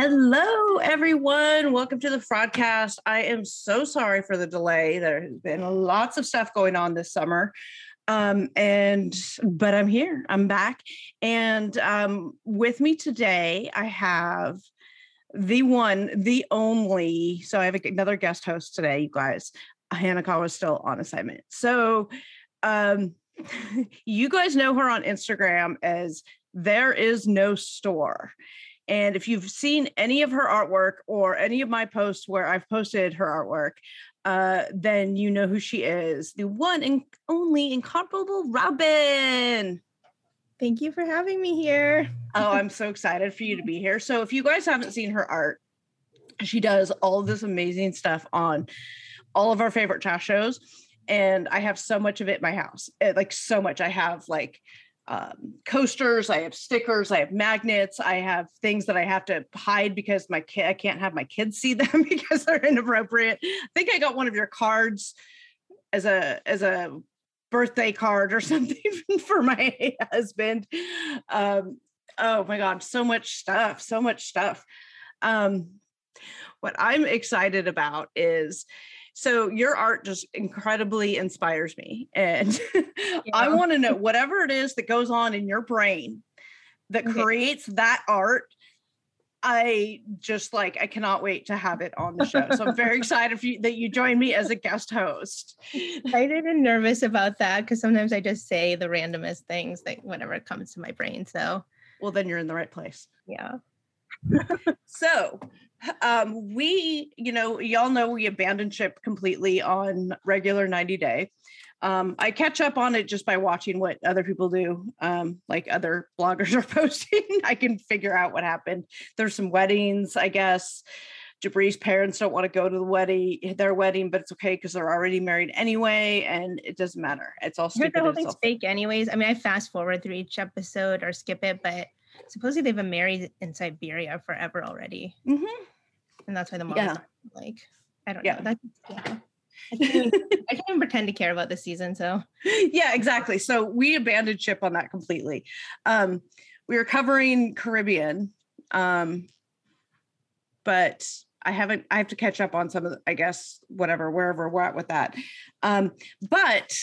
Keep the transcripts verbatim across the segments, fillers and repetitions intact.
Hello, everyone. Welcome to the Fraudcast. I am so sorry for the delay. There has been lots of stuff going on this summer. Um, and, but I'm here, I'm back. And um, with me today, I have the one, the only, so I have another guest host today, you guys. Hanaka was still on assignment. So um, you guys know her on Instagram as There Is No Store. And if you've seen any of her artwork or any of my posts where I've posted her artwork, uh, then you know who she is. The one and only incomparable Robin. Thank you for having me here. Oh, I'm so excited for you to be here. So if you guys haven't seen her art, she does all of this amazing stuff on all of our favorite trash shows. And I have so much of it in my house. It, like so much. I have like Um, coasters, I have stickers, I have magnets, I have things that I have to hide because my kid, I can't have my kids see them because they're inappropriate. I think I got one of your cards as a as a birthday card or something for my husband. Um, oh my God, so much stuff, so much stuff. Um, what I'm excited about is So your art just incredibly inspires me. And yeah. I want to know whatever it is that goes on in your brain that okay. creates that art. I just like, I cannot wait to have it on the show. So I'm very excited for you, that you join me as a guest host. Excited and nervous about that because sometimes I just say the randomest things, like whatever comes to my brain. So, well, then you're in the right place. Yeah. So um, we, you know, y'all know we abandoned ship completely on regular ninety day. Um, I catch up on it just by watching what other people do, um, like other bloggers are posting. I can figure out what happened. There's some weddings, I guess. Jabri's parents don't want to go to the wedding, their wedding, but it's okay because they're already married anyway, and it doesn't matter. It's all stupid. The whole thing's fake anyways. I mean, I fast forward through each episode or skip it, but supposedly they've been married in Siberia forever already. Mm-hmm. And that's why the mom yeah. is like, I don't yeah. know. That's, yeah. I can't, even, I can't even pretend to care about this season. So yeah, exactly. So we abandoned ship on that completely. Um, we were covering Caribbean, um, but I haven't, I have to catch up on some of the, I guess, whatever, wherever we're at with that. Um, but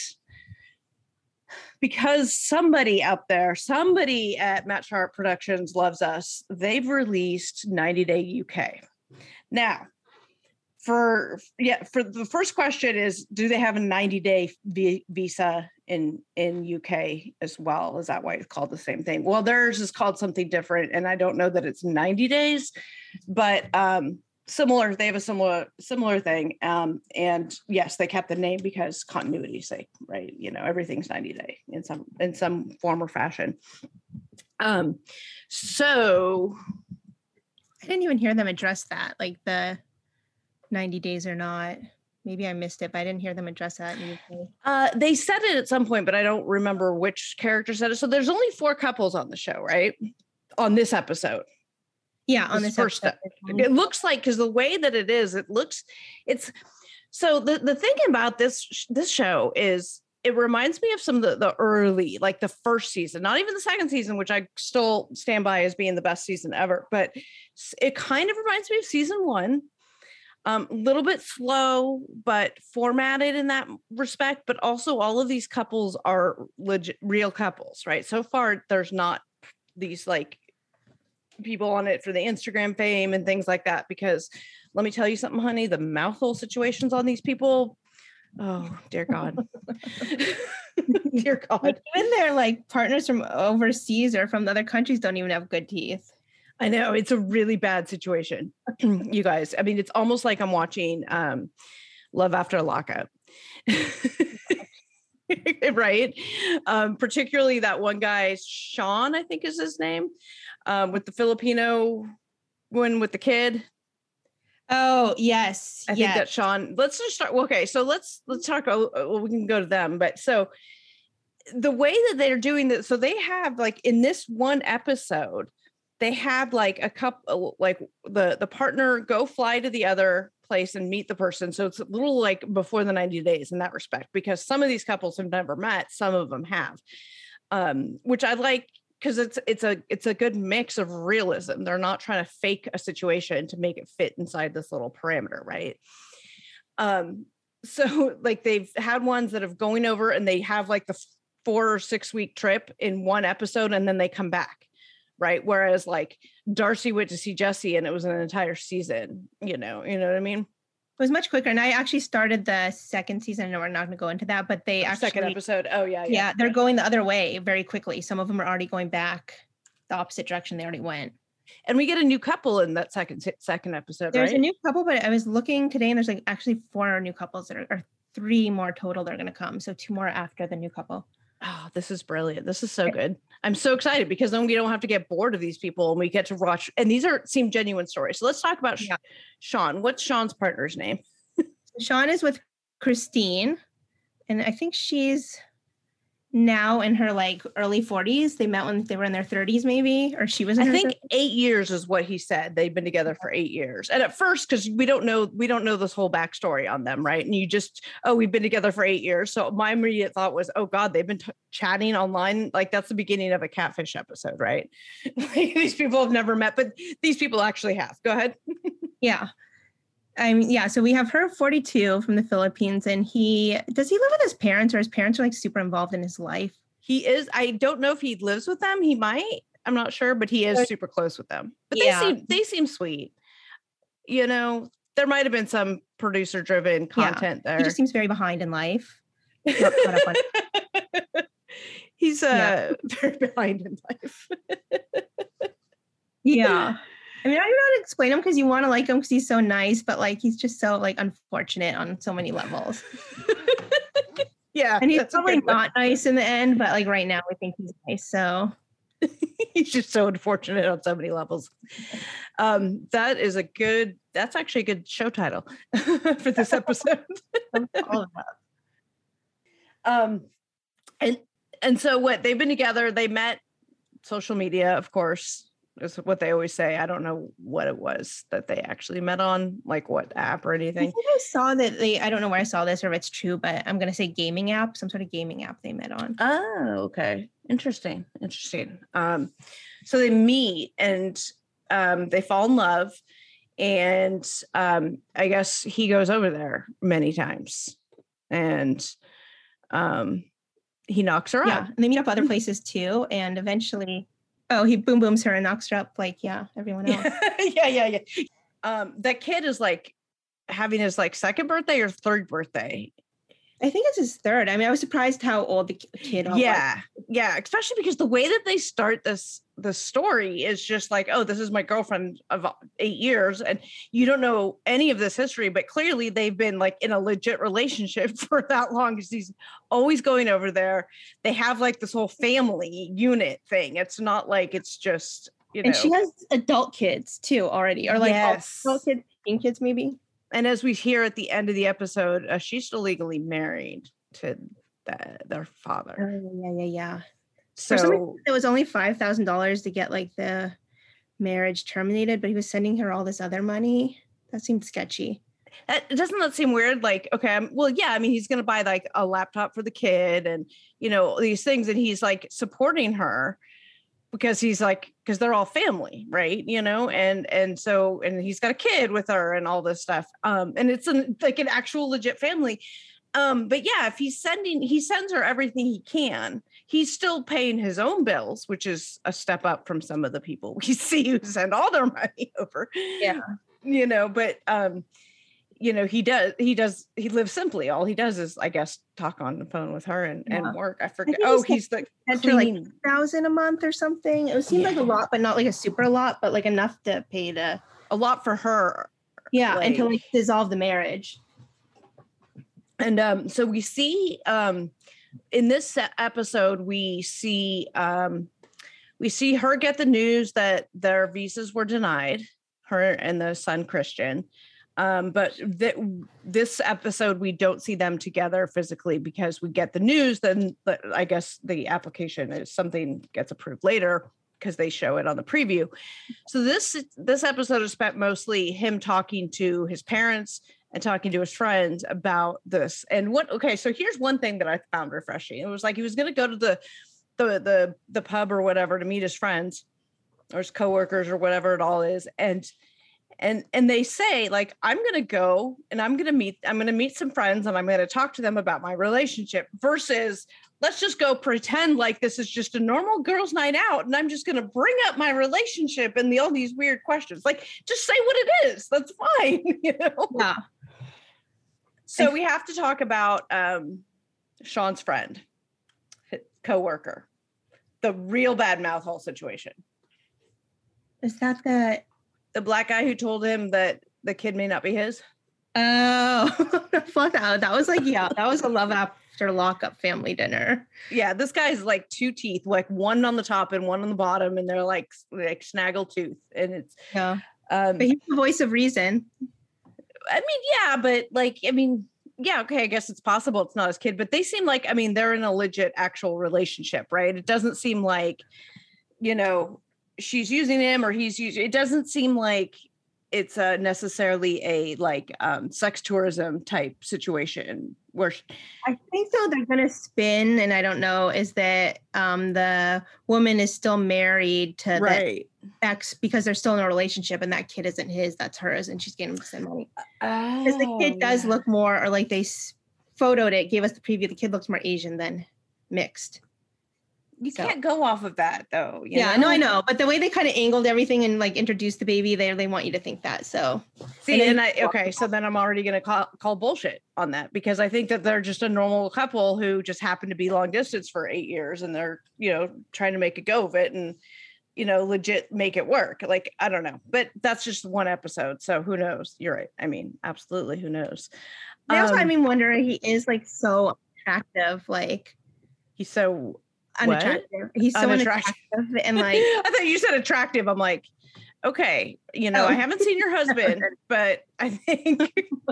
because somebody out there, somebody at Matt Sharp Productions loves us, they've released ninety day U K. Now, for yeah, for the first question is, do they have a ninety day v- visa in in U K as well? Is that why it's called the same thing? Well, theirs is called something different, and I don't know that it's ninety days, but um, similar. They have a similar similar thing, um, and yes, they kept the name because continuity's sake, right? You know, everything's ninety day in some in some form or fashion. Um, so. I didn't even hear them address that, like the ninety days or not. Maybe I missed it, but I didn't hear them address that. Uh, they said it at some point, but I don't remember which character said it. So there's only four couples on the show, right? On this episode. Yeah, on this, this first episode. It looks like, because the way that it is, it looks, it's, so the, the thing about this, this show is, it reminds me of some of the, the early, like the first season, not even the second season, which I still stand by as being the best season ever, but it kind of reminds me of season one. Um, a little bit slow, but formatted in that respect. But also all of these couples are legit, real couples, right? So far, there's not these like people on it for the Instagram fame and things like that, because let me tell you something, honey, the mouthful situations on these people, oh, dear God. Dear God. Even their like partners from overseas or from other countries don't even have good teeth. I know, it's a really bad situation, you guys. I mean, it's almost like I'm watching um, Love After a Lockup. Right? Um, particularly that one guy, Sean, I think is his name, um, with the Filipino one with the kid. Oh, yes. I yes. think that's Sean. Let's just start. Okay, so let's let's talk. Well, we can go to them, but so the way that they're doing this, so they have like in this one episode, they had like a couple, like the the partner go fly to the other place and meet the person. So it's a little like before the ninety days in that respect, because some of these couples have never met, some of them have, um, which I like because it's it's a it's a good mix of realism. They're not trying to fake a situation to make it fit inside this little parameter, right? Um, so like they've had ones that have going over and they have like the four or six week trip in one episode and then they come back, right? Whereas like Darcy went to see Jesse and it was an entire season, you know, you know what I mean? It was much quicker. And I actually started the second season. No, we're not going to go into that, but they actually, second episode. Oh yeah, yeah. Yeah. They're going the other way very quickly. Some of them are already going back the opposite direction they already went. And we get a new couple in that second second episode, There's right? a new couple, but I was looking today and there's like actually four new couples that are, or three more total that are going to come. So two more after the new couple. Oh, this is brilliant. This is so good. I'm so excited because then we don't have to get bored of these people and we get to watch. And these are seem genuine stories. So let's talk about yeah. Sean. What's Sean's partner's name? Sean is with Christine. And I think she's now in her like early forties. They met when they were in their thirties, maybe, or she was. In I her think thirties. eight years is what he said. They've been together for eight years, and at first, because we don't know, we don't know this whole backstory on them, right? And you just, oh, we've been together for eight years. So my immediate thought was, oh God, they've been t- chatting online. Like that's the beginning of a Catfish episode, right? Like, these people have never met, but these people actually have. Go ahead. Yeah. I mean, yeah. So we have her forty-two from the Philippines, and he does he live with his parents, or his parents are like super involved in his life? He is. I don't know if he lives with them. He might. I'm not sure, but he is super close with them. But yeah. they seem they seem sweet. You know, there might have been some producer driven content yeah. there. He just seems very behind in life. Not caught up on- He's uh yeah. very behind in life. Yeah. I mean, I don't know how to explain him because you want to like him because he's so nice, but like he's just so like unfortunate on so many levels. Yeah. And he's probably not nice in the end, but like right now we think he's nice. So he's just so unfortunate on so many levels. Um, that is a good, that's actually a good show title for this episode. All of that. Um, and, and so what, they've been together, they met social media, of course, is what they always say. I don't know what it was that they actually met on, like what app or anything. I think I saw that they, I don't know where I saw this or if it's true, but I'm going to say gaming app, some sort of gaming app they met on. Oh, okay. Interesting. Interesting. Um, so they meet and um, they fall in love, and um, I guess he goes over there many times, and um, he knocks her yeah, up. And they meet up other places too. And eventually, oh, he boom booms her and knocks her up like, yeah, everyone else. yeah, yeah, yeah. Um, that kid is like having his like second birthday or third birthday. I think it's his third. I mean, I was surprised how old the kid was. Yeah, yeah. Especially because the way that they start this the story is just like, oh, this is my girlfriend of eight years, and you don't know any of this history, but clearly they've been like in a legit relationship for that long. Because he's always going over there. They have like this whole family unit thing. It's not like it's just you know. And she has adult kids too already, or like yes. adult kids, teen kids maybe. And as we hear at the end of the episode, uh, she's still legally married to the, their father. Oh, yeah, yeah, yeah. So it was only five thousand dollars to get like the marriage terminated, but he was sending her all this other money. That seemed sketchy. That, doesn't that seem weird? Like, okay, I'm, well, yeah, I mean, he's going to buy like a laptop for the kid and, you know, these things. And he's like supporting her because he's like, because they're all family, right? You know, and, and so, and he's got a kid with her and all this stuff. Um, and it's an, like an actual legit family. Um, but yeah, if he's sending, he sends her everything he can. He's still paying his own bills, which is a step up from some of the people we see who send all their money over. Yeah. You know, but, um, you know, he does, he does, he lives simply. All he does is, I guess, talk on the phone with her and, yeah. and work. I forget. I oh, he's the like thousand a month or something. It seemed yeah. like a lot, but not like a super lot, but like enough to pay to a lot for her. Yeah. Like, and to like dissolve the marriage. And um, so we see um, in this episode, we see um, we see her get the news that their visas were denied, her and the son Christian. Um, but th- this episode, we don't see them together physically because we get the news. Then the, I guess the application is something gets approved later because they show it on the preview. So this this episode is spent mostly him talking to his parents and talking to his friends about this. And what, okay, so here's one thing that I found refreshing. It was like he was going to go to the the the the pub or whatever to meet his friends or his coworkers or whatever it all is. And and and they say, like, I'm gonna go and I'm gonna meet, I'm gonna meet some friends and I'm gonna talk to them about my relationship versus let's just go pretend like this is just a normal girls' night out and I'm just gonna bring up my relationship and the all these weird questions. Like, just say what it is. That's fine, you know? Yeah. So we have to talk about um Sean's friend, co-worker, the real bad mouth hole situation. Is that the the black guy who told him that the kid may not be his? Oh, fuck that. That was like, yeah, that was a love after lockup family dinner. Yeah, this guy's like two teeth, like one on the top and one on the bottom, and they're like like snaggle tooth, and it's yeah. Um, but he's the voice of reason. I mean, yeah, but like, I mean. Yeah, okay, I guess it's possible it's not his kid, but they seem like, I mean, they're in a legit actual relationship, right? It doesn't seem like, you know, she's using him or he's using, it doesn't seem like it's a necessarily a like um, sex tourism type situation where she, I think though they're going to spin, and I don't know, is that um, the woman is still married to right. the ex because they're still in a relationship and that kid isn't his, that's hers, and she's getting him to send money. Because oh, the kid does yeah. look more, or like they s- photoed it, gave us the preview, the kid looks more Asian than mixed. You So. can't go off of that though. You yeah, know? no, I know. But the way they kind of angled everything and like introduced the baby, they they want you to think that. So see, and, and I okay, so then I'm already gonna call call bullshit on that because I think that they're just a normal couple who just happen to be long distance for eight years and they're, you know, trying to make a go of it and, you know, legit make it work. Like, I don't know. But that's just one episode. So who knows? You're right. I mean, absolutely who knows? They also, Um, I mean, wonder he is like so attractive, like he's so unattractive. What? He's so unattractive. unattractive and like I thought you said attractive. I'm like, okay, you know, Oh. I haven't seen your husband, but I think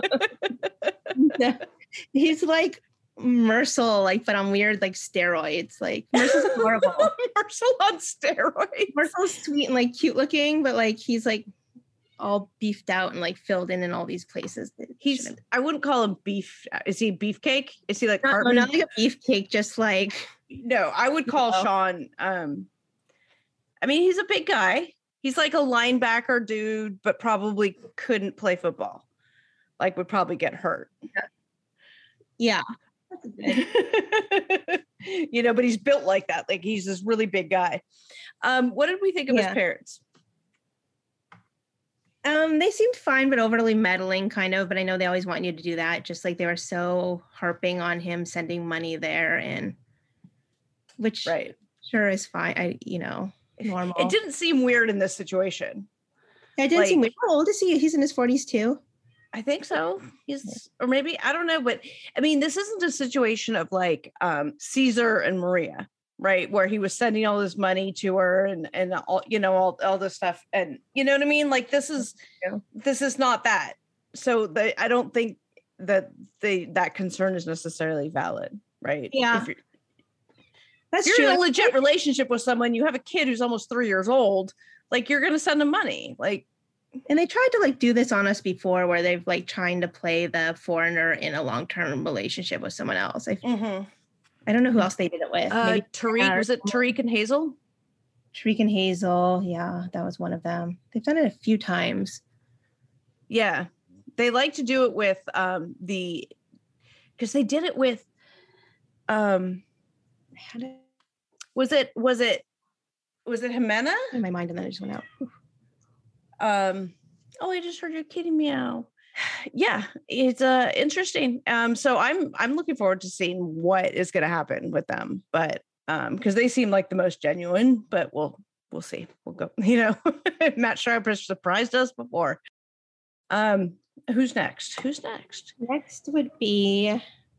he's like Mercil, like, but on weird like steroids. Like Mercil's horrible. Mercil on steroids. Mercil's sweet and like cute looking, but like he's like all beefed out and like filled in in all these places. He's shouldn't. I wouldn't call him beef. Is he beefcake? Is he like Not, no, Cartman? not like a beefcake, just like No, I would call No. Sean. Um, I mean, he's a big guy. He's like a linebacker dude, but probably couldn't play football. Like, would probably get hurt. yeah. You know, but he's built like that. Like, he's this really big guy. Um, what did we think of Yeah. his parents? Um, they seemed fine, but overly meddling, kind of. But I know they always want you to do that. Just like they were so harping on him sending money there, and which Right. sure is fine. I, you know, normal. It didn't seem weird in this situation. It didn't like- seem weird. How old is he? He's in his forties too. I think so. He's, or maybe, I don't know, but I mean, this isn't a situation of like um, Caesar and Maria, right? Where he was sending all this money to her and, and all, you know, all, all this stuff. And you know what I mean? Like, this is, Yeah. this is not that. So the, I don't think that the, that concern is necessarily valid, right? Yeah. If you're, That's you're true. in a legit relationship with someone, you have a kid who's almost three years old, like you're going to send them money. Like, And they tried to like do this on us before, where they've like trying to play the foreigner in a long-term relationship with someone else. I, mm-hmm. I don't know who else they did it with. uh, Maybe Tariq, was it Tariq and Hazel? Tariq and Hazel. Yeah, that was one of them. They've done it a few times. Yeah. They like to do it with um, the, because they did it with, um, How did was it, was it, was it Jimena? in my mind, and then it just went out. Um, oh, I just heard your kitty meow. Yeah, it's uh interesting. Um, so I'm I'm looking forward to seeing what is going to happen with them, but um, because they seem like the most genuine. But we'll we'll see. We'll go. You know, Matt Sharp has surprised us before. Um, who's next? Who's next? Next would be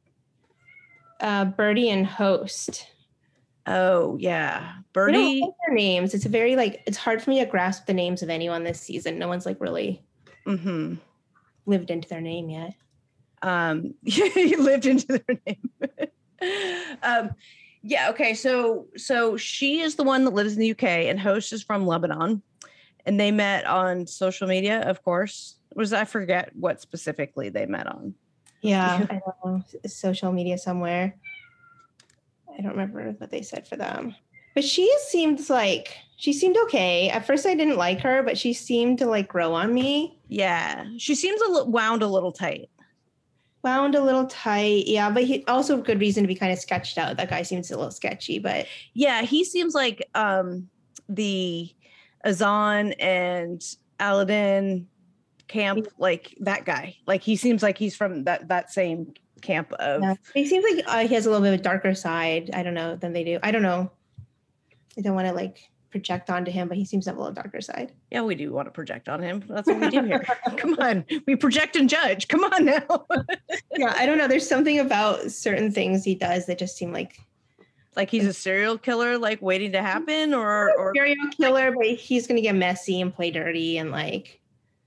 uh, Birdie and Host. Oh yeah, I don't Birdie. know their names. It's a very like it's hard for me to grasp the names of anyone this season. No one's like really Mm-hmm. lived into their name yet. Um, you lived into their name. um, yeah. Okay. So, so she is the one that lives in the U K, and Host is from Lebanon, and they met on social media. Of course, was I forget what specifically they met on. Yeah, I don't know. Social media somewhere. I don't remember what they said for them. But she seemed like she seemed okay. At first I didn't like her, but she seemed to like grow on me. Yeah. She seems a little wound a little tight. Wound a little tight. Yeah, but he also good reason to be kind of sketched out. That guy seems a little sketchy, but yeah, he seems like um the Azan and Aladdin camp, like that guy. Like he seems like he's from that that same camp of yeah. He seems like uh, he has a little bit of a darker side, I don't know, than they do. I don't know. I don't want to like project onto him, but he seems to have a little darker side. Yeah, we do want to project on him. That's what we do here. Come on. We project and judge. Come on now. Yeah, I don't know. There's something about certain things he does that just seem like like he's a serial killer, like waiting to happen, or or serial killer, but he's gonna get messy and play dirty and like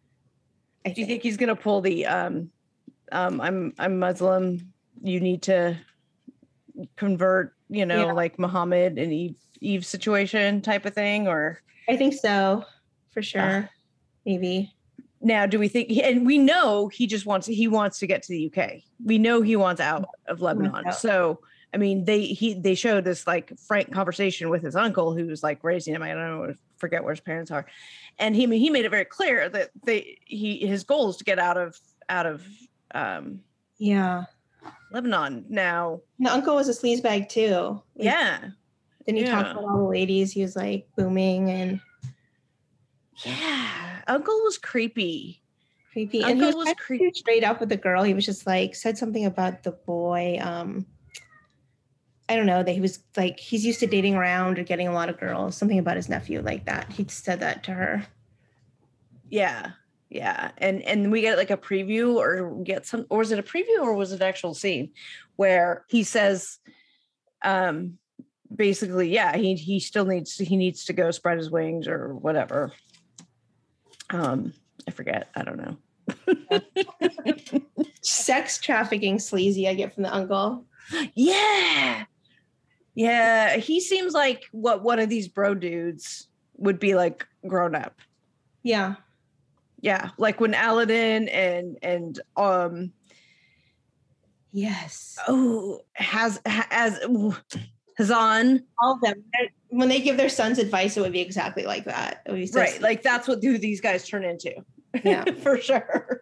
I do you think he's gonna pull the um um I'm I'm Muslim, you need to convert, you know, yeah. like Muhammad and Eve Eve situation type of thing? Or I think so, for sure. Uh, maybe. Now, do we think, and we know he just wants, he wants to get to the U K. We know he wants out of Lebanon. Out. So, I mean, they, he, they showed this like frank conversation with his uncle who's like raising him. I don't know, forget where his parents are. And he, he made it very clear that they, he, his goal is to get out of, out of, um, yeah, Lebanon. Now, the uncle was a sleazebag too. Like, yeah. Didn't he yeah. talk about all the ladies? He was like booming and. Yeah. Uncle was creepy. Creepy. Uncle and he was, was creepy. Straight up with the girl. He was just like, said something about the boy. Um, I don't know, that he was like, he's used to dating around or getting a lot of girls. Something about his nephew like that. He said that to her. Yeah. Yeah. And and we get like a preview or get some, or was it a preview or was it an actual scene where he says, um, basically, yeah, he he still needs to, he needs to go spread his wings or whatever. Um, I forget. I don't know. Sex trafficking sleazy I get from the uncle. Yeah. Yeah. He seems like what one of these bro dudes would be like grown up. Yeah. Yeah. Like when Aladdin and, and, um, yes. Oh, has, has, Hazan. All of them. When they give their sons advice, it would be exactly like that. It would be so right. sweet. Like that's what who these guys turn into. Yeah, for sure.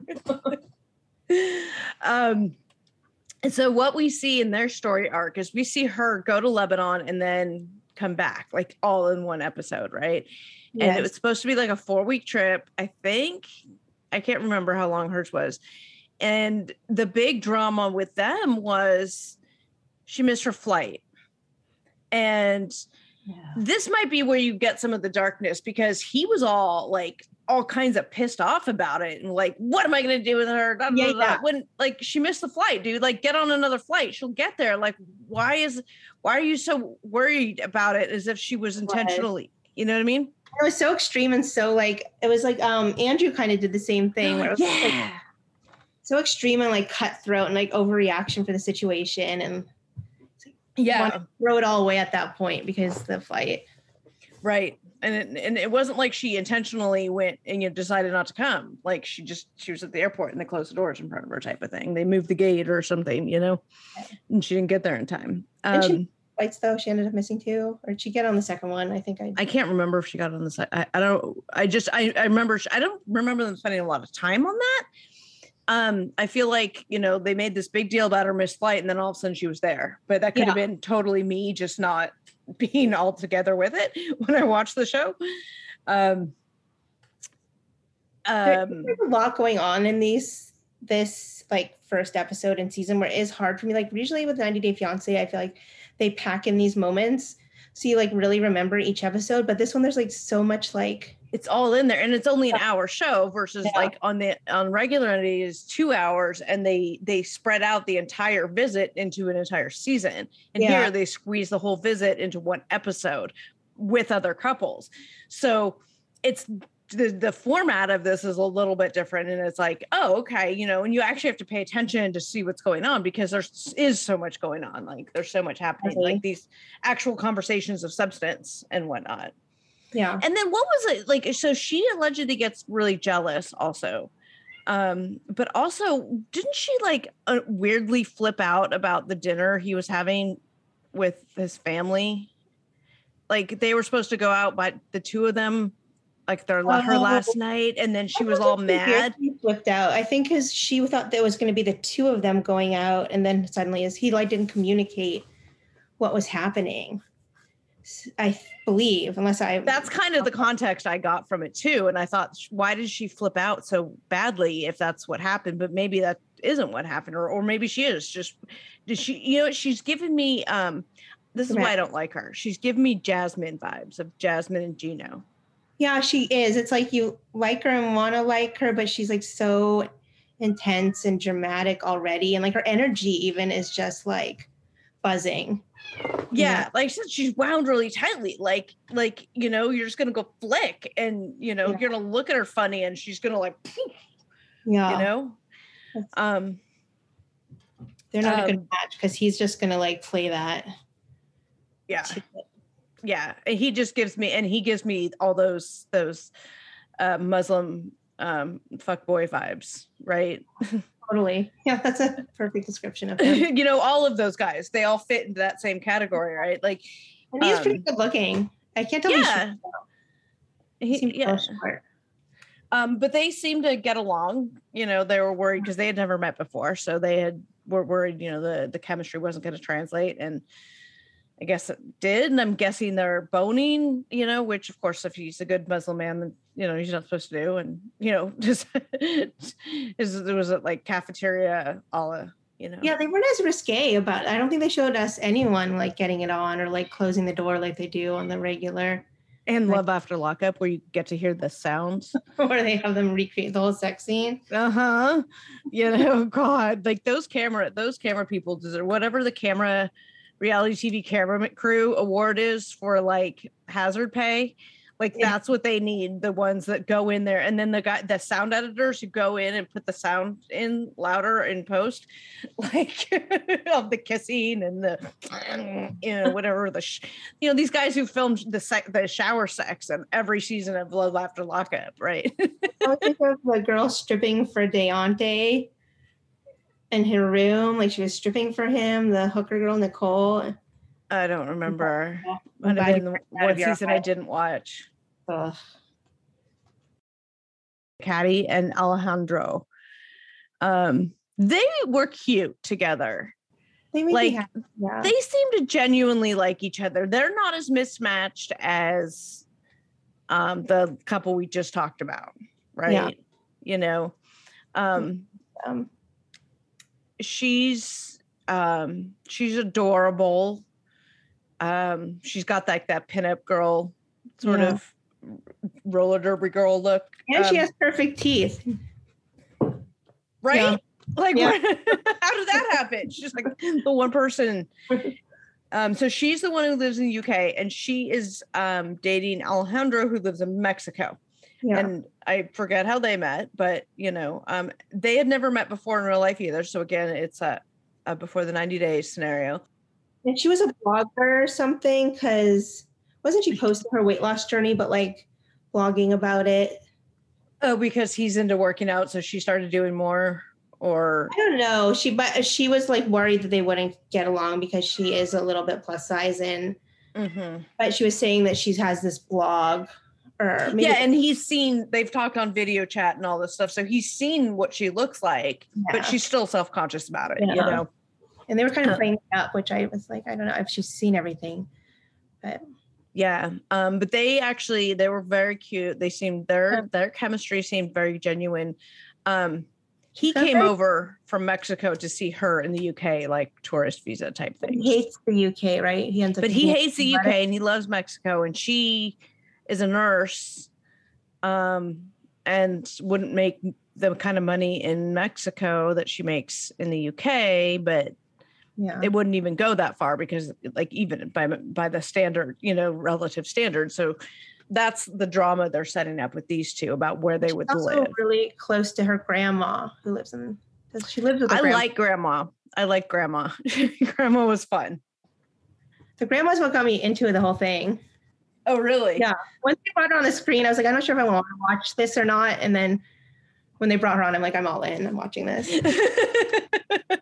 um, and so what we see in their story arc is we see her go to Lebanon and then come back, like all in one episode, right? Yes. And it was supposed to be like a four week trip. I think, I can't remember how long hers was. And the big drama with them was she missed her flight. And yeah. This might be where you get some of the darkness because he was all like all kinds of pissed off about it and like, what am I going to do with her? Blah, blah, yeah, blah. yeah. When like she missed the flight, dude, like get on another flight. She'll get there. Like, why is, why are you so worried about it as if she was intentionally, you know what I mean? It was so extreme and so like, it was like, um, Andrew kind of did the same thing. Where it was yeah. like, so extreme and like cutthroat and like overreaction for the situation. And yeah, want to throw it all away at that point because the flight. Right. And it, and it wasn't like she intentionally went and you know, decided not to come. Like she just, she was at the airport and they closed the doors in front of her type of thing. They moved the gate or something, you know, and she didn't get there in time. Um, she flights though, she ended up missing two, or did she get on the second one? I think I I can't remember if she got on the side. I, I don't, I just, I, I remember, I don't remember them spending a lot of time on that. Um, I feel like, you know, they made this big deal about her missed flight and then all of a sudden she was there, but that could yeah. have been totally me just not being all together with it when I watched the show. Um, um, There's a lot going on in these, this like first episode and season where it is hard for me. Like usually with ninety Day Fiance, I feel like they pack in these moments. So you like really remember each episode, but this one, there's like so much like, it's all in there and it's only an hour show versus yeah. like on the on regular it is two hours and they they spread out the entire visit into an entire season and yeah. here they squeeze the whole visit into one episode with other couples. So it's the the format of this is a little bit different and it's like, oh, okay, you know, and you actually have to pay attention to see what's going on because there is so much going on. Like there's so much happening, okay. like these actual conversations of substance and whatnot. Yeah. And then what was it like? So she allegedly gets really jealous also. Um, but also didn't she like uh, weirdly flip out about the dinner he was having with his family. Like they were supposed to go out, but the two of them, like their Oh. her last night, and then she I was thought all she mad. She flipped out. I think because she thought there was going to be the two of them going out, and then suddenly, as he like didn't communicate what was happening. I believe, unless I. That's kind of the context I got from it too, and I thought, why did she flip out so badly if that's what happened? But maybe that isn't what happened, or or maybe she is just. Did she? You know, she's given me. Um, this is why I don't like her. She's giving me Jasmine vibes of Jasmine and Gino. Yeah, she is. It's like you like her and want to like her, but she's like so intense and dramatic already. And like her energy even is just like buzzing. Yeah, know? Like she's wound really tightly. Like, like, you know, you're just going to go flick and, you know, yeah. You're going to look at her funny and she's going to like, poof, yeah, you know, um, they're not um, a good match because he's just going to like play that. Yeah. Yeah, he just gives me, and he gives me all those those uh, Muslim um, fuckboy vibes, right? Totally. Yeah, that's a perfect description of him. You know, all of those guys, they all fit into that same category, right? Like, and he's um, pretty good looking. I can't tell. Yeah, he, he, yeah. Um, but they seem to get along. You know, they were worried because they had never met before, so they had were worried. You know, the the chemistry wasn't going to translate, and I guess it did, and I'm guessing they're boning, you know, which of course, if he's a good Muslim man, then, you know, he's not supposed to do. And, you know, just is there was a like cafeteria a la, you know. Yeah, they weren't as risque about it. I don't think they showed us anyone like getting it on or like closing the door like they do on the regular. And like, Love After Lockup, where you get to hear the sounds. Where they have them recreate the whole sex scene. Uh-huh. You know, God, like those camera, those camera people deserve whatever the camera reality T V camera crew award is for like hazard pay. Like yeah. That's what they need. The ones that go in there, and then the guy, the sound editors who go in and put the sound in louder in post, like of the kissing and the, you know, whatever the, sh- you know, these guys who filmed the sec- the shower sex in every season of Love After Lockup, right? I think of the girl stripping for Deontay in her room, like she was stripping for him, the hooker girl Nicole. I don't remember. Might have been the one season I didn't watch. Ugh. Caddy and Alejandro. Um, they were cute together. They like happy, yeah. They seem to genuinely like each other. They're not as mismatched as um, the couple we just talked about, right? Yeah. You know. Um, um she's um she's adorable. Um she's got like that pinup girl sort yeah. of roller derby girl look, and um, she has perfect teeth, right? Yeah. Like yeah. What, how did that happen? She's like the one person. Um so she's the one who lives in the U K, and she is um dating Alejandro, who lives in Mexico. Yeah. And I forget how they met, but you know, um, they had never met before in real life either. So again, it's a, a before the ninety days scenario. And she was a blogger or something, because wasn't she posting her weight loss journey, but like blogging about it? Oh, because he's into working out, so she started doing more. Or I don't know. She but she was like worried that they wouldn't get along because she is a little bit plus size, and mm-hmm. but she was saying that she has this blog. Or maybe yeah, and he's seen, they've talked on video chat and all this stuff, so he's seen what she looks like, yeah. But she's still self-conscious about it, yeah. You know. And they were kind of playing it up, which I was like, I don't know if she's seen everything, but yeah. Um, but they actually they were very cute. They seemed their yeah. their chemistry seemed very genuine. Um, he okay. came over from Mexico to see her in the U K, like tourist visa type thing. He hates the U K, right? He ends up but he hates the U K and he loves Mexico, and she is a nurse, um, and wouldn't make the kind of money in Mexico that she makes in the U K, but yeah, it wouldn't even go that far because like even by, by the standard, you know, relative standard. So that's the drama they're setting up with these two about where they She's would also live. Really close to her grandma who lives in, she lives with her I grandma. like grandma. I like grandma. Grandma was fun. The grandma's what got me into the whole thing. Oh, really? Yeah. Once they brought her on the screen, I was like, I'm not sure if I want to watch this or not. And then when they brought her on, I'm like, I'm all in. I'm watching this.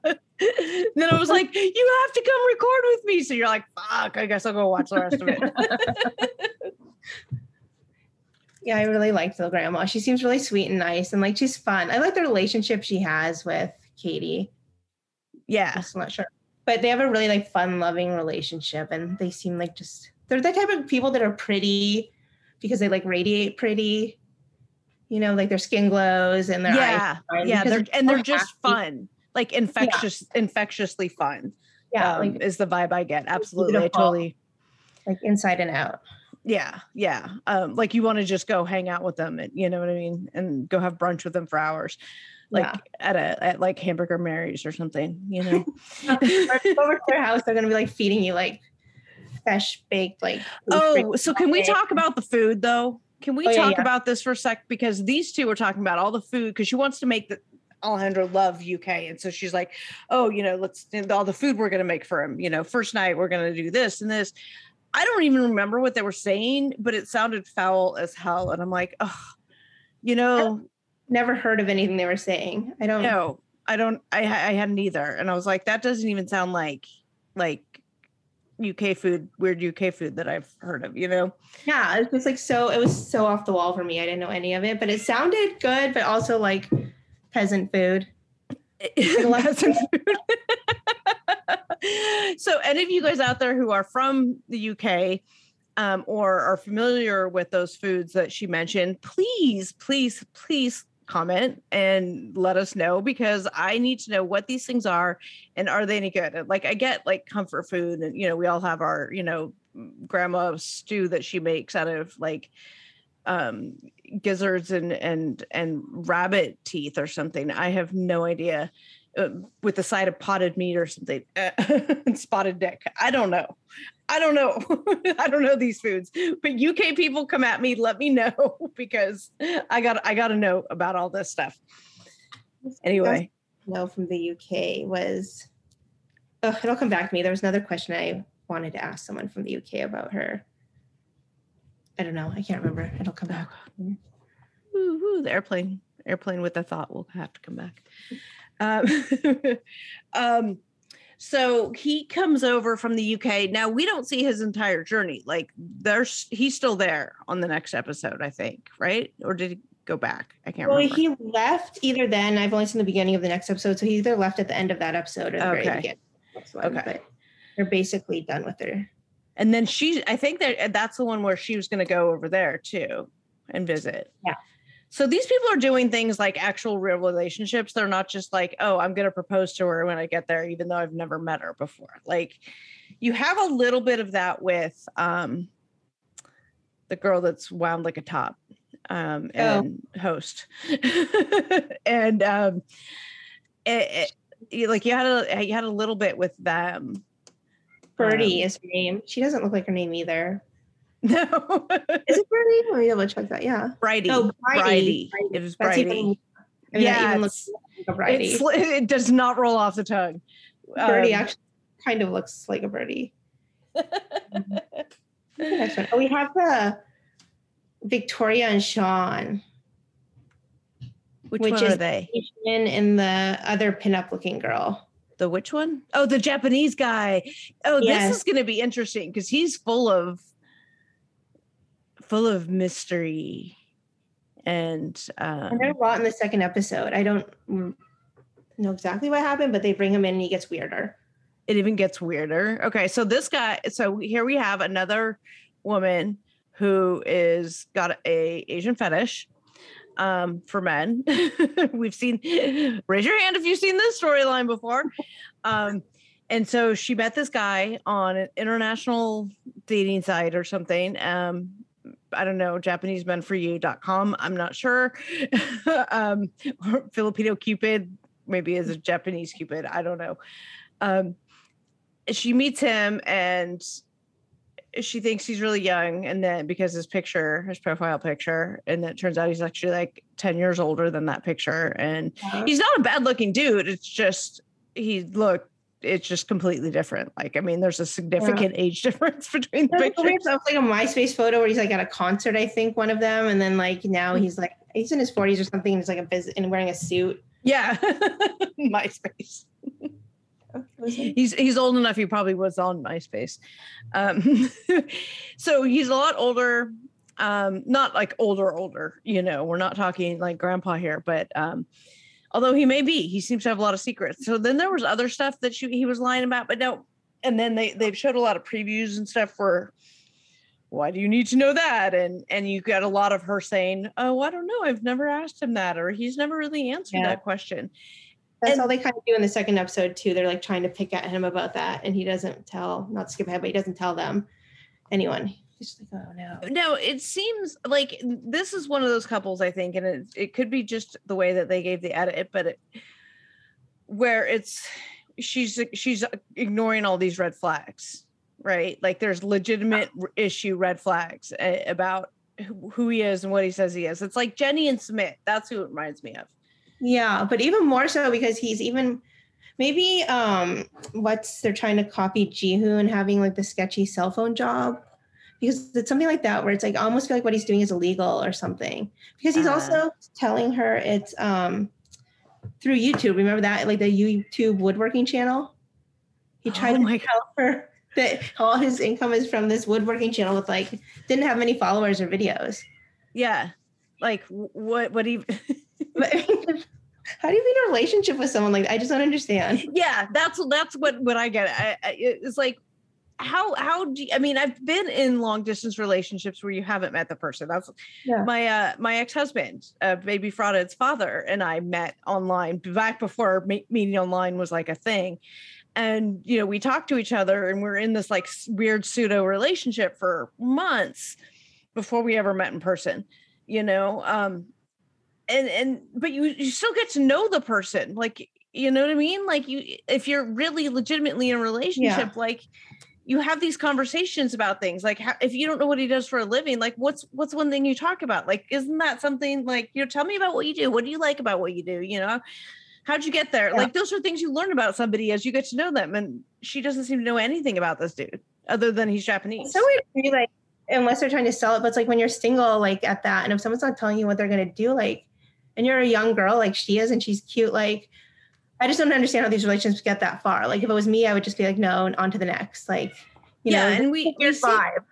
then I was like, you have to come record with me. So you're like, fuck, I guess I'll go watch the rest of it. Yeah, I really like the grandma. She seems really sweet and nice, and like she's fun. I like the relationship she has with Katie. Yeah. I'm not sure. But they have a really like fun, loving relationship, and they seem like just they're the type of people that are pretty because they like radiate pretty. You know, like their skin glows and their yeah, eyes. Yeah, they're, and they're just happy. fun. Like infectious, yeah. infectiously fun. Yeah, um, like, is the vibe I get. Absolutely. I totally like inside and out. Yeah, yeah. Um, like you want to just go hang out with them, and you know what I mean, and go have brunch with them for hours, like yeah. at a at like Hamburger Mary's or something, you know. Over to their house, they're gonna be like feeding you like fresh baked like. Oh, so can we talk about the food though? Can we oh, talk yeah, yeah. about this for a sec? Because these two are talking about all the food because she wants to make the Alejandro love U K, and so she's like, oh, you know, let's all the food we're gonna make for him. You know, first night we're gonna do this and this. I don't even remember what they were saying, but it sounded foul as hell. And I'm like, oh, you know, I've never heard of anything they were saying. I don't know. I don't, I, I hadn't either. And I was like, that doesn't even sound like, like U K food, weird U K food that I've heard of, you know? Yeah. It's just like, so it was so off the wall for me. I didn't know any of it, but it sounded good, but also like peasant food. Like peasant food. So any of you guys out there who are from the U K um, or are familiar with those foods that she mentioned, please, please, please comment and let us know, because I need to know what these things are and are they any good? Like I get like comfort food and, you know, we all have our, you know, grandma stew that she makes out of like um, gizzards and, and, and rabbit teeth or something. I have no idea. Uh, with the side of potted meat or something, uh, spotted dick. I don't know. I don't know. I don't know these foods, but U K people come at me. Let me know because I got, I got to know about all this stuff. Anyway. No, from the U K was, oh, it'll come back to me. There was another question I wanted to ask someone from the U K about her. I don't know. I can't remember. It'll come back. Ooh, ooh, the airplane, airplane with the thought will have to come back. Um, um, so he comes over from the U K. Now we don't see his entire journey. Like there's, he's still there on the next episode, I think, right? Or did he go back? I can't well, remember. He left either then. I've only seen the beginning of the next episode. So he either left at the end of that episode or the okay. very beginning. That's one, okay. But they're basically done with her. And then she, I think that that's the one where she was going to go over there too and visit. Yeah. So these people are doing things like actual real relationships. They're not just like, oh, I'm going to propose to her when I get there, even though I've never met her before. Like you have a little bit of that with um, the girl that's wound like a top um, and oh. host. and um, it, it, like you had a, you had a little bit with them. Birdie um, is her name. She doesn't look like her name either. No. Is it Birdie? Let me double check that. Yeah. Bridie. Oh, Bridie. It was Bridie. Even, I mean, yeah. Even looks like a Bridie. It does not roll off the tongue. Birdie um, actually kind of looks like a birdie. Next one. Oh, we have the Victoria and Sean. Which, which one is are they? Asian and the other pinup looking girl. The which one? Oh, the Japanese guy. Oh, yes. This is going to be interesting because he's full of full of mystery. And, um, and there's a lot in the second episode. I don't know exactly what happened, but they bring him in and he gets weirder. It even gets weirder. Okay, so this guy, so here we have another woman who is got a Asian fetish um, for men. We've seen, raise your hand if you've seen this storyline before. Um, and so she met this guy on an international dating site or something. Um, I don't know, Japanese men for you dot com. I'm not sure. um, or Filipino Cupid, maybe is a Japanese Cupid. I don't know. Um, she meets him and she thinks he's really young. And then because his picture, his profile picture, and then it turns out he's actually like ten years older than that picture. And he's not a bad looking dude. It's just, he looked, it's just completely different. Like, I mean, there's a significant yeah. age difference between the pictures. It's like a MySpace photo where he's like at a concert, I think, one of them. And then like now he's like, he's in his forties or something. And he's like a visit and wearing a suit. Yeah. MySpace. he's he's old enough. He probably was on MySpace. Um, so he's a lot older. Um, not like older, older. You know, we're not talking like grandpa here, but um, although he may be, he seems to have a lot of secrets. So then there was other stuff that she, he was lying about, but no. And then they they've showed a lot of previews and stuff for. Why do you need to know that? And and you got a lot of her saying, oh, I don't know. I've never asked him that, or he's never really answered yeah. that question. That's and, all they kind of do in the second episode too. They're like trying to pick at him about that. And he doesn't tell, not skip ahead, but he doesn't tell them, anyone. He's just like, oh no. No, it seems like this is one of those couples, I think, and it, it could be just the way that they gave the edit, but it, where it's, she's she's ignoring all these red flags. Right. Like there's legitimate issue red flags uh, about who he is and what he says he is. It's like Jenny and Smith. That's who it reminds me of. Yeah. But even more so because he's even maybe um, what's they're trying to copy Jihoon having like the sketchy cell phone job, because it's something like that where it's like I almost feel like what he's doing is illegal or something, because he's uh, also telling her it's um, through YouTube. Remember that, like the YouTube woodworking channel? He tried oh to tell her that all his income is from this woodworking channel with like didn't have many followers or videos. Yeah, like what? What even? How do you be in a relationship with someone like that? I just don't understand. Yeah, that's that's what what I get. I, I, it's like how how do you, I mean I've been in long distance relationships where you haven't met the person. That's yeah. my uh, my ex husband, uh, baby Frauded's father, and I met online back before me- meeting online was like a thing. And, you know, we talked to each other and we're in this like weird pseudo relationship for months before we ever met in person, you know? Um, and, and, but you, you still get to know the person. Like, you know what I mean? Like you, if you're really legitimately in a relationship, yeah. like you have these conversations about things. Like how, if you don't know what he does for a living, like what's, what's one thing you talk about? Like, isn't that something like, you know, tell me about what you do. What do you like about what you do? You know? How'd you get there? Yeah. Like those are things you learn about somebody as you get to know them. And she doesn't seem to know anything about this dude other than he's Japanese. It's so weird to be like, unless they're trying to sell it, but it's like when you're single, like at that, and if someone's not telling you what they're going to do, like, and you're a young girl like she is, and she's cute, like, I just don't understand how these relationships get that far. Like if it was me, I would just be like, no, and on to the next. Like, you yeah, know, and we, we vibe.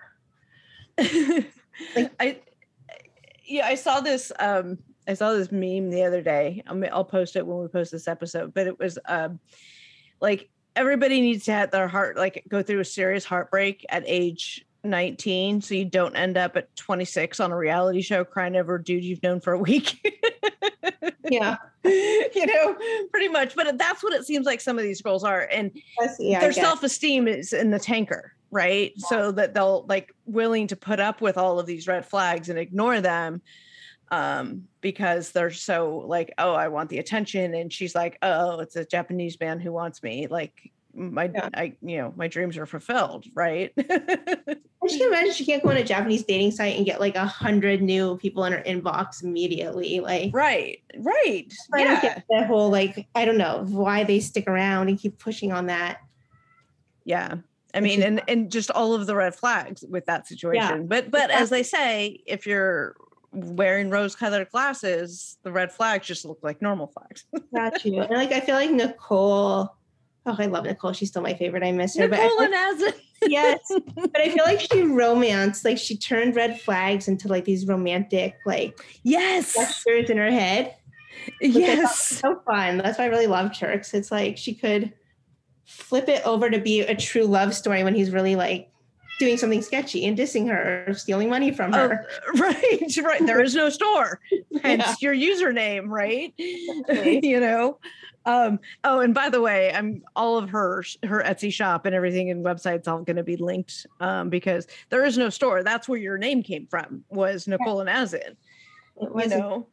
like I, yeah, I saw this, um, I saw this meme the other day. I'll, I'll post it when we post this episode, but it was um, like everybody needs to have their heart, like go through a serious heartbreak at age nineteen. So you don't end up at twenty-six on a reality show crying over a dude you've known for a week. Yeah. You know, pretty much. But that's what it seems like some of these girls are. And yeah, their self-esteem is in the tanker, right? Yeah. So that they'll like willing to put up with all of these red flags and ignore them. Um, because they're so like, oh, I want the attention. And she's like, oh, it's a Japanese man who wants me. Like my, yeah. I, you know, my dreams are fulfilled. Right. I can imagine she can't go on a Japanese dating site and get like a hundred new people in her inbox immediately. Like, right. Right. I don't get that whole, like, I don't know why they stick around and keep pushing on that. Yeah. I mean, and, and just all of the red flags with that situation. Yeah. But, but as they say, if you're wearing rose-colored glasses, the red flags just look like normal flags. Got you. And like I feel like Nicole. Oh, I love Nicole. She's still my favorite. I miss her. Nicole but and Azin. Yes, but I feel like she romanced. Like she turned red flags into like these romantic, like yes, gestures in her head. Yes, so fun. That's why I really loved her. Cause it's like she could flip it over to be a true love story when he's really like doing something sketchy and dissing her or stealing money from her. Oh, right, right. There is no store. Hence yeah. your username, right? Okay. You know. Um, oh, and by the way, I'm all of her her Etsy shop and everything and websites all going to be linked um, because there is no store. That's where your name came from. Was Nicole yeah. and Azin. You know.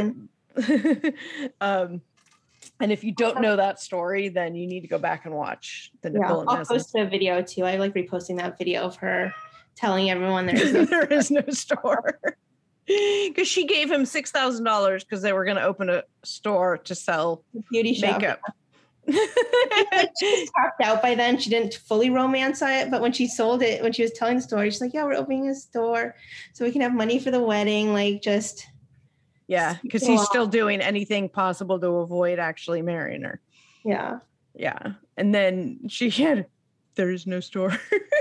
um, and if you don't know that story, then you need to go back and watch the yeah, Nicole and I'll Azin. post a video too. I like reposting that video of her telling everyone there is no there is no store. Because she gave him six thousand dollars because they were going to open a store to sell beauty makeup. Like she was tapped out by then. She didn't fully romance it, but when she sold it, when she was telling the story, she's like, "Yeah, we're opening a store so we can have money for the wedding." Like, just yeah, because he's still doing anything possible to avoid actually marrying her. Yeah, yeah. And then she had, there is no store.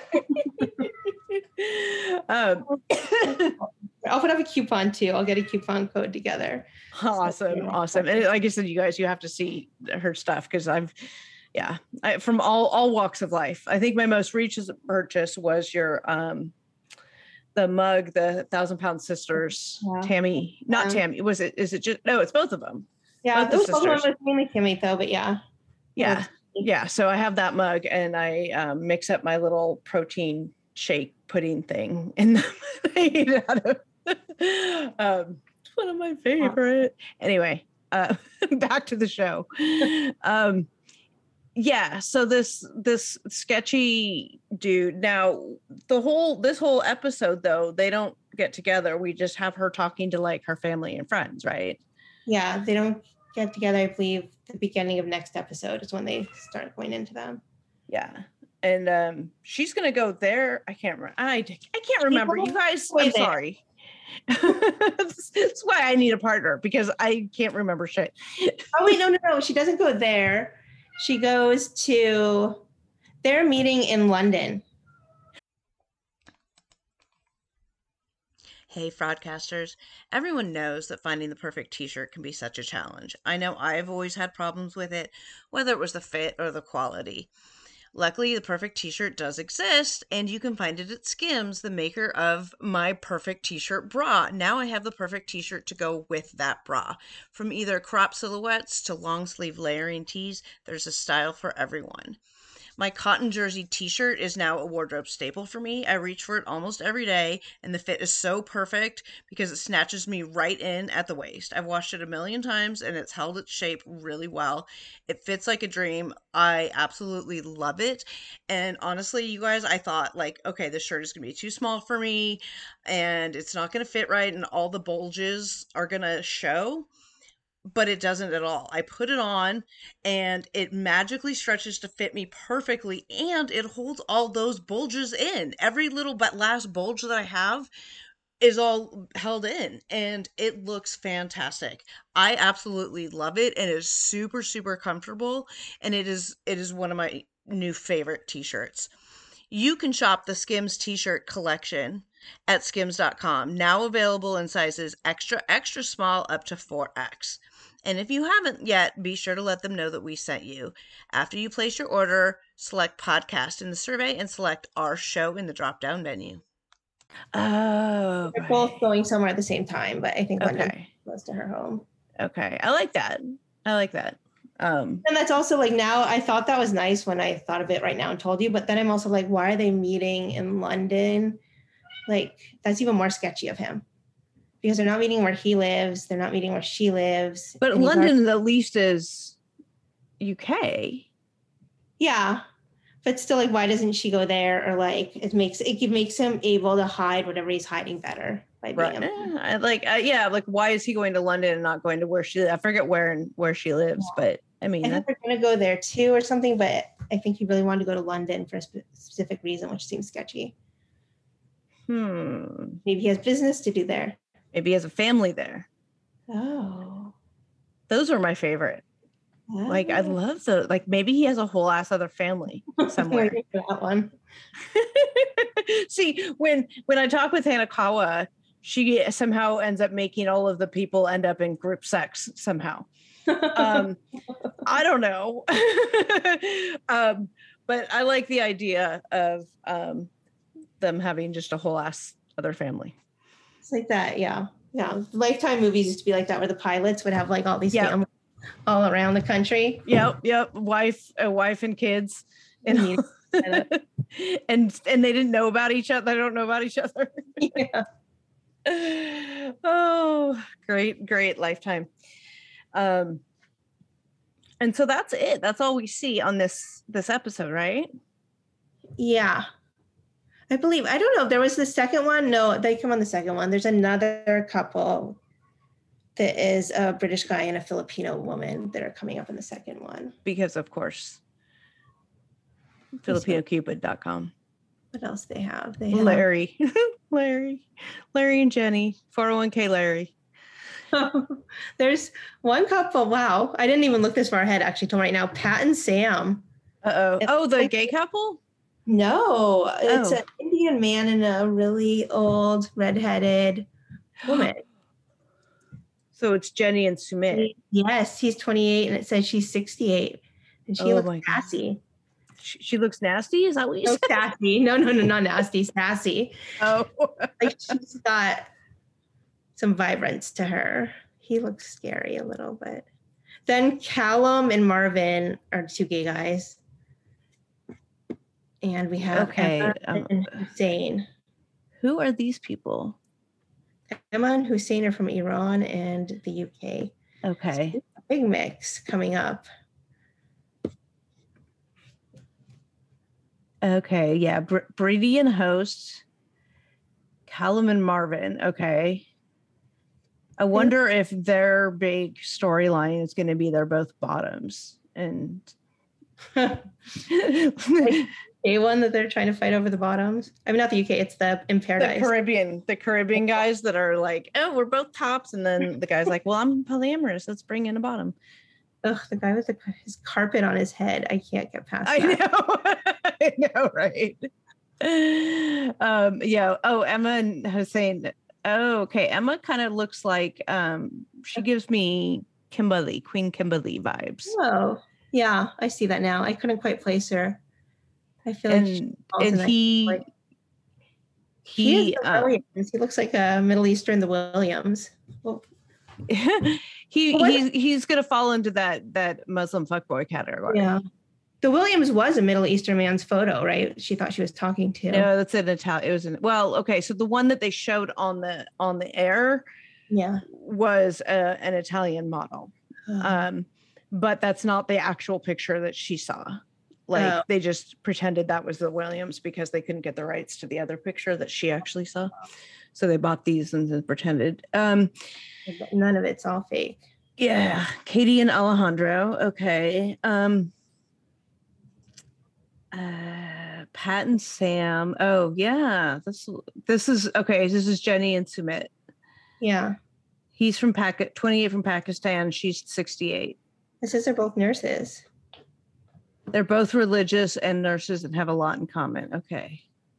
um, I'll put up a coupon too. I'll get a coupon code together. Awesome. So, awesome. And like I said, you guys, you have to see her stuff because I've, yeah, I, from all, all walks of life. I think my most recent purchase was your, um, the mug, the Thousand Pound Sisters, yeah. Tammy, not yeah. Tammy. Was it, is it just, no, it's both of them. Yeah. Both the sisters. Was mainly Tammy though, but yeah. Yeah. Yeah. So I have that mug and I um, mix up my little protein shake pudding thing and I eat it out of um, it's one of my favorite. Anyway, uh, back to the show. Um, yeah. So this, this sketchy dude, now the whole, this whole episode though, they don't get together. We just have her talking to like her family and friends, right? Yeah. They don't get together. I believe the beginning of next episode is when they start going into them. Yeah. And um, she's going to go there. I can't remember. I, I can't remember. You guys, I'm there. Sorry. That's why I need a partner because I can't remember shit. Oh, wait, no, no, no. She doesn't go there. She goes to their meeting in London. Hey, Fraudcasters. Everyone knows that finding the perfect t-shirt can be such a challenge. I know I've always had problems with it, whether it was the fit or the quality. Luckily, the perfect t-shirt does exist, and you can find it at Skims, the maker of my perfect t-shirt bra. Now I have the perfect t-shirt to go with that bra. From either crop silhouettes to long sleeve layering tees, there's a style for everyone. My cotton jersey t-shirt is now a wardrobe staple for me. I reach for it almost every day, and the fit is so perfect because it snatches me right in at the waist. I've washed it a million times, and it's held its shape really well. It fits like a dream. I absolutely love it. And honestly, you guys, I thought, like, okay, this shirt is going to be too small for me, and it's not going to fit right, and all the bulges are going to show. But it doesn't at all. I put it on and it magically stretches to fit me perfectly and it holds all those bulges in. Every little but last bulge that I have is all held in and it looks fantastic. I absolutely love it and it is super, super comfortable and it is it is one of my new favorite t-shirts. You can shop the Skims t-shirt collection at skims dot com, now available in sizes extra, extra small up to four X. And if you haven't yet, be sure to let them know that we sent you. After you place your order, select podcast in the survey and select our show in the drop-down menu. Oh, they're right. both going somewhere at the same time, but I think London okay. goes to her home. Okay, I like that. I like that. Um, and that's also like now I thought that was nice when I thought of it right now and told you, but then I'm also like, why are they meeting in London? Like that's even more sketchy of him. Because they're not meeting where he lives. They're not meeting where she lives. But London, at least, is U K. Yeah. But still, like, why doesn't she go there? Or, like, it makes it makes him able to hide whatever he's hiding better. By being right. Yeah, like, uh, yeah, like, why is he going to London and not going to where she lives? I forget where and where she lives. Yeah. But, I mean. I think they're going to go there, too, or something. But I think he really wanted to go to London for a spe- specific reason, which seems sketchy. Hmm. Maybe he has business to do there. Maybe he has a family there. Oh. Those are my favorite. Oh. Like, I love the, like, maybe he has a whole ass other family somewhere. That one. See, when when I talk with Hanakawa, she somehow ends up making all of the people end up in group sex somehow. Um, I don't know. um, but I like the idea of um, them having just a whole ass other family. It's like that, yeah. Yeah. Lifetime movies used to be like that where the pilots would have like all these yep. families all around the country. Yep, yep. Wife, a wife and kids. And, and and they didn't know about each other. They don't know about each other. Yeah. Oh, great, great Lifetime. Um and so that's it. That's all we see on this this episode, right? Yeah. I believe, I don't know if there was the second one. No, they come on the second one. There's another couple that is a British guy and a Filipino woman that are coming up in the second one. Because of course, Filipino Cupid dot com. What else they have? They have Larry, Larry, Larry and Jenny, four oh one k Larry. There's one couple. Wow. I didn't even look this far ahead actually till right now. Pat and Sam Uh-oh. Oh, the gay couple? No, it's Oh. an Indian man and a really old redheaded woman. So it's Jenny and Sumit. Yes, he's twenty-eight and it says she's sixty-eight. And she Oh looks my God. sassy. She, she looks nasty? Is that what you No, said? sassy. No, no, no, not nasty. Sassy. Oh. Like she's got some vibrance to her. He looks scary a little bit. Then Callum and Marvin are two gay guys. And we have Okay, Emma um, and Hussein. Who are these people? Emma and Hussein are from Iran and the U K. Okay. So a big mix coming up. Okay, yeah. Br- Brady and Host, Callum and Marvin. Okay. I wonder if their big storyline is going to be they're both bottoms. And A one that they're trying to fight over the bottoms. I mean, not the U K, it's the in the Paradise. Caribbean, the Caribbean guys that are like, oh, we're both tops. And then the guy's like, well, I'm polyamorous. Let's bring in a bottom. Ugh, the guy with the, his carpet on his head. I can't get past I that. know. I know, right? Um, yeah. Oh, Emma and Hussein. Oh, okay. Emma kind of looks like um she gives me Kimberly, Queen Kimberly vibes. Oh, yeah, I see that now. I couldn't quite place her. I feel like she And falls and in that he like- he, he is the um, Williams. He looks like a Middle Eastern the Williams. Well, he What? he's he's gonna fall into that that Muslim fuckboy category. yeah. The Williams was a Middle Eastern man's photo, right? She thought she was talking to. No, that's an Italian. It was an well, okay. So the one that they showed on the on the air Yeah. was uh, an Italian model. Uh, Um, but that's not the actual picture that she saw. Like Oh. they just pretended that was the Williams because they couldn't get the rights to the other picture that she actually saw. So they bought these and then pretended. Um, None of it's all fake. yeah, Katie and Alejandro. Okay. Um, uh, Pat and Sam. Oh yeah, this this is okay. This is Jenny and Sumit. Yeah. He's from Pak twenty-eight from Pakistan. She's sixty-eight. It says they're both nurses. They're both religious and nurses and have a lot in common. Okay.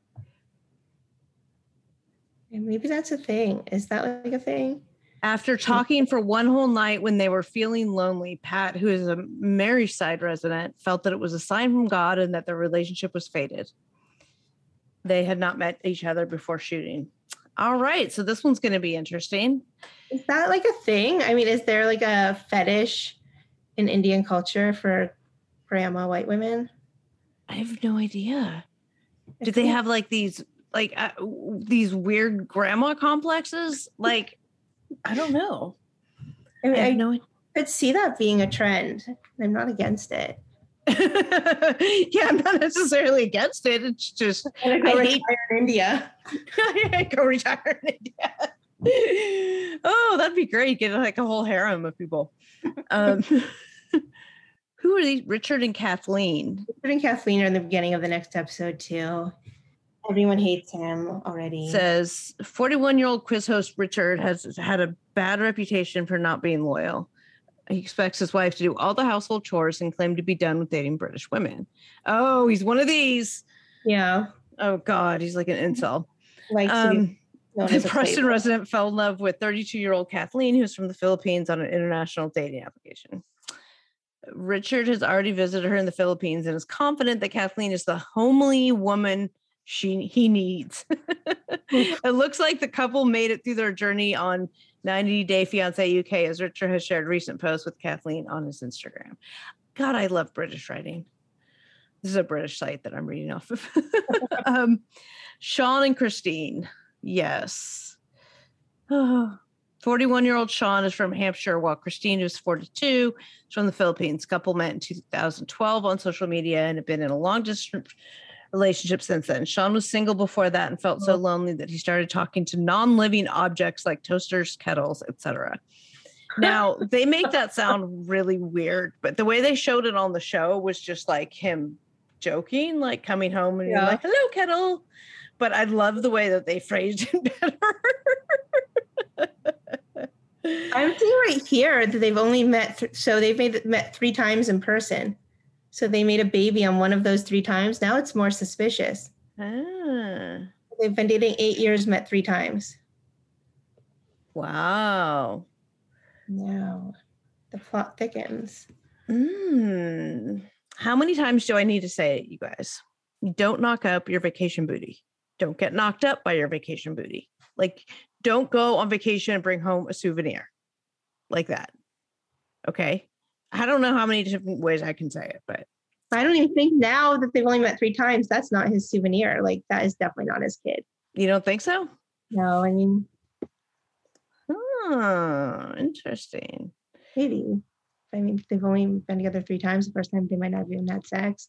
And maybe that's a thing. Is that like a thing? After talking for one whole night when they were feeling lonely, Pat, who is a Maryside resident, felt that it was a sign from God and that their relationship was fated. They had not met each other before shooting. All right. So this one's going to be interesting. Is that like a thing? I mean, is there like a fetish in Indian culture for grandma white women? I have no idea. Do they have like these, like uh, these weird grandma complexes? Like, I don't know. I mean, I I have no could see that being a trend. I'm not against it. yeah, I'm not necessarily against it. It's just I'm gonna go I retire hate- in India. go retire in India. Oh, that'd be great. Get like a whole harem of people. Um, who are these? Richard and Kathleen. Richard and Kathleen are in the beginning of the next episode too. Everyone hates him already. Says forty-one-year-old quiz host Richard has had a bad reputation for not being loyal. He expects his wife to do all the household chores and claim to be done with dating British women. Oh, he's one of these. Yeah. Oh God, he's like an incel. Likes to be Um, known the as a Preston playboy. resident fell in love with thirty-two-year-old Kathleen, who's from the Philippines, on an international dating application. Richard has already visited her in the Philippines and is confident that Kathleen is the homely woman she he needs. It looks like the couple made it through their journey on ninety Day Fiancé U K, as Richard has shared recent posts with Kathleen on his Instagram. God, I love British writing. This is a British site that I'm reading off of. um, Sean and Christine. Yes. Oh. forty-one-year-old Sean is from Hampshire, while Christine, who's forty-two, is from the Philippines. Couple met in two thousand twelve on social media and have been in a long-distance relationship since then. Sean was single before that and felt so lonely that he started talking to non-living objects like toasters, kettles, et cetera. Now, they make that sound really weird, but the way they showed it on the show was just like him joking, like coming home and being Yeah. like, hello, kettle. But I love the way that they phrased it better. I'm seeing right here that they've only met, th- so they've made, met three times in person. So they made a baby on one of those three times. Now it's more suspicious. Ah, They've been dating eight years, met three times. wow. Now the plot thickens. Mm. How many times do I need to say it, you guys? Don't knock up your vacation booty. Don't get knocked up by your vacation booty. Like, don't go on vacation and bring home a souvenir like that. Okay. I don't know how many different ways I can say it, but I don't even think now that they've only met three times, that's not his souvenir. Like, that is definitely not his kid. you don't think so? No, I mean, Oh, interesting. maybe. I mean, they've only been together three times. The first time they might not have even had sex.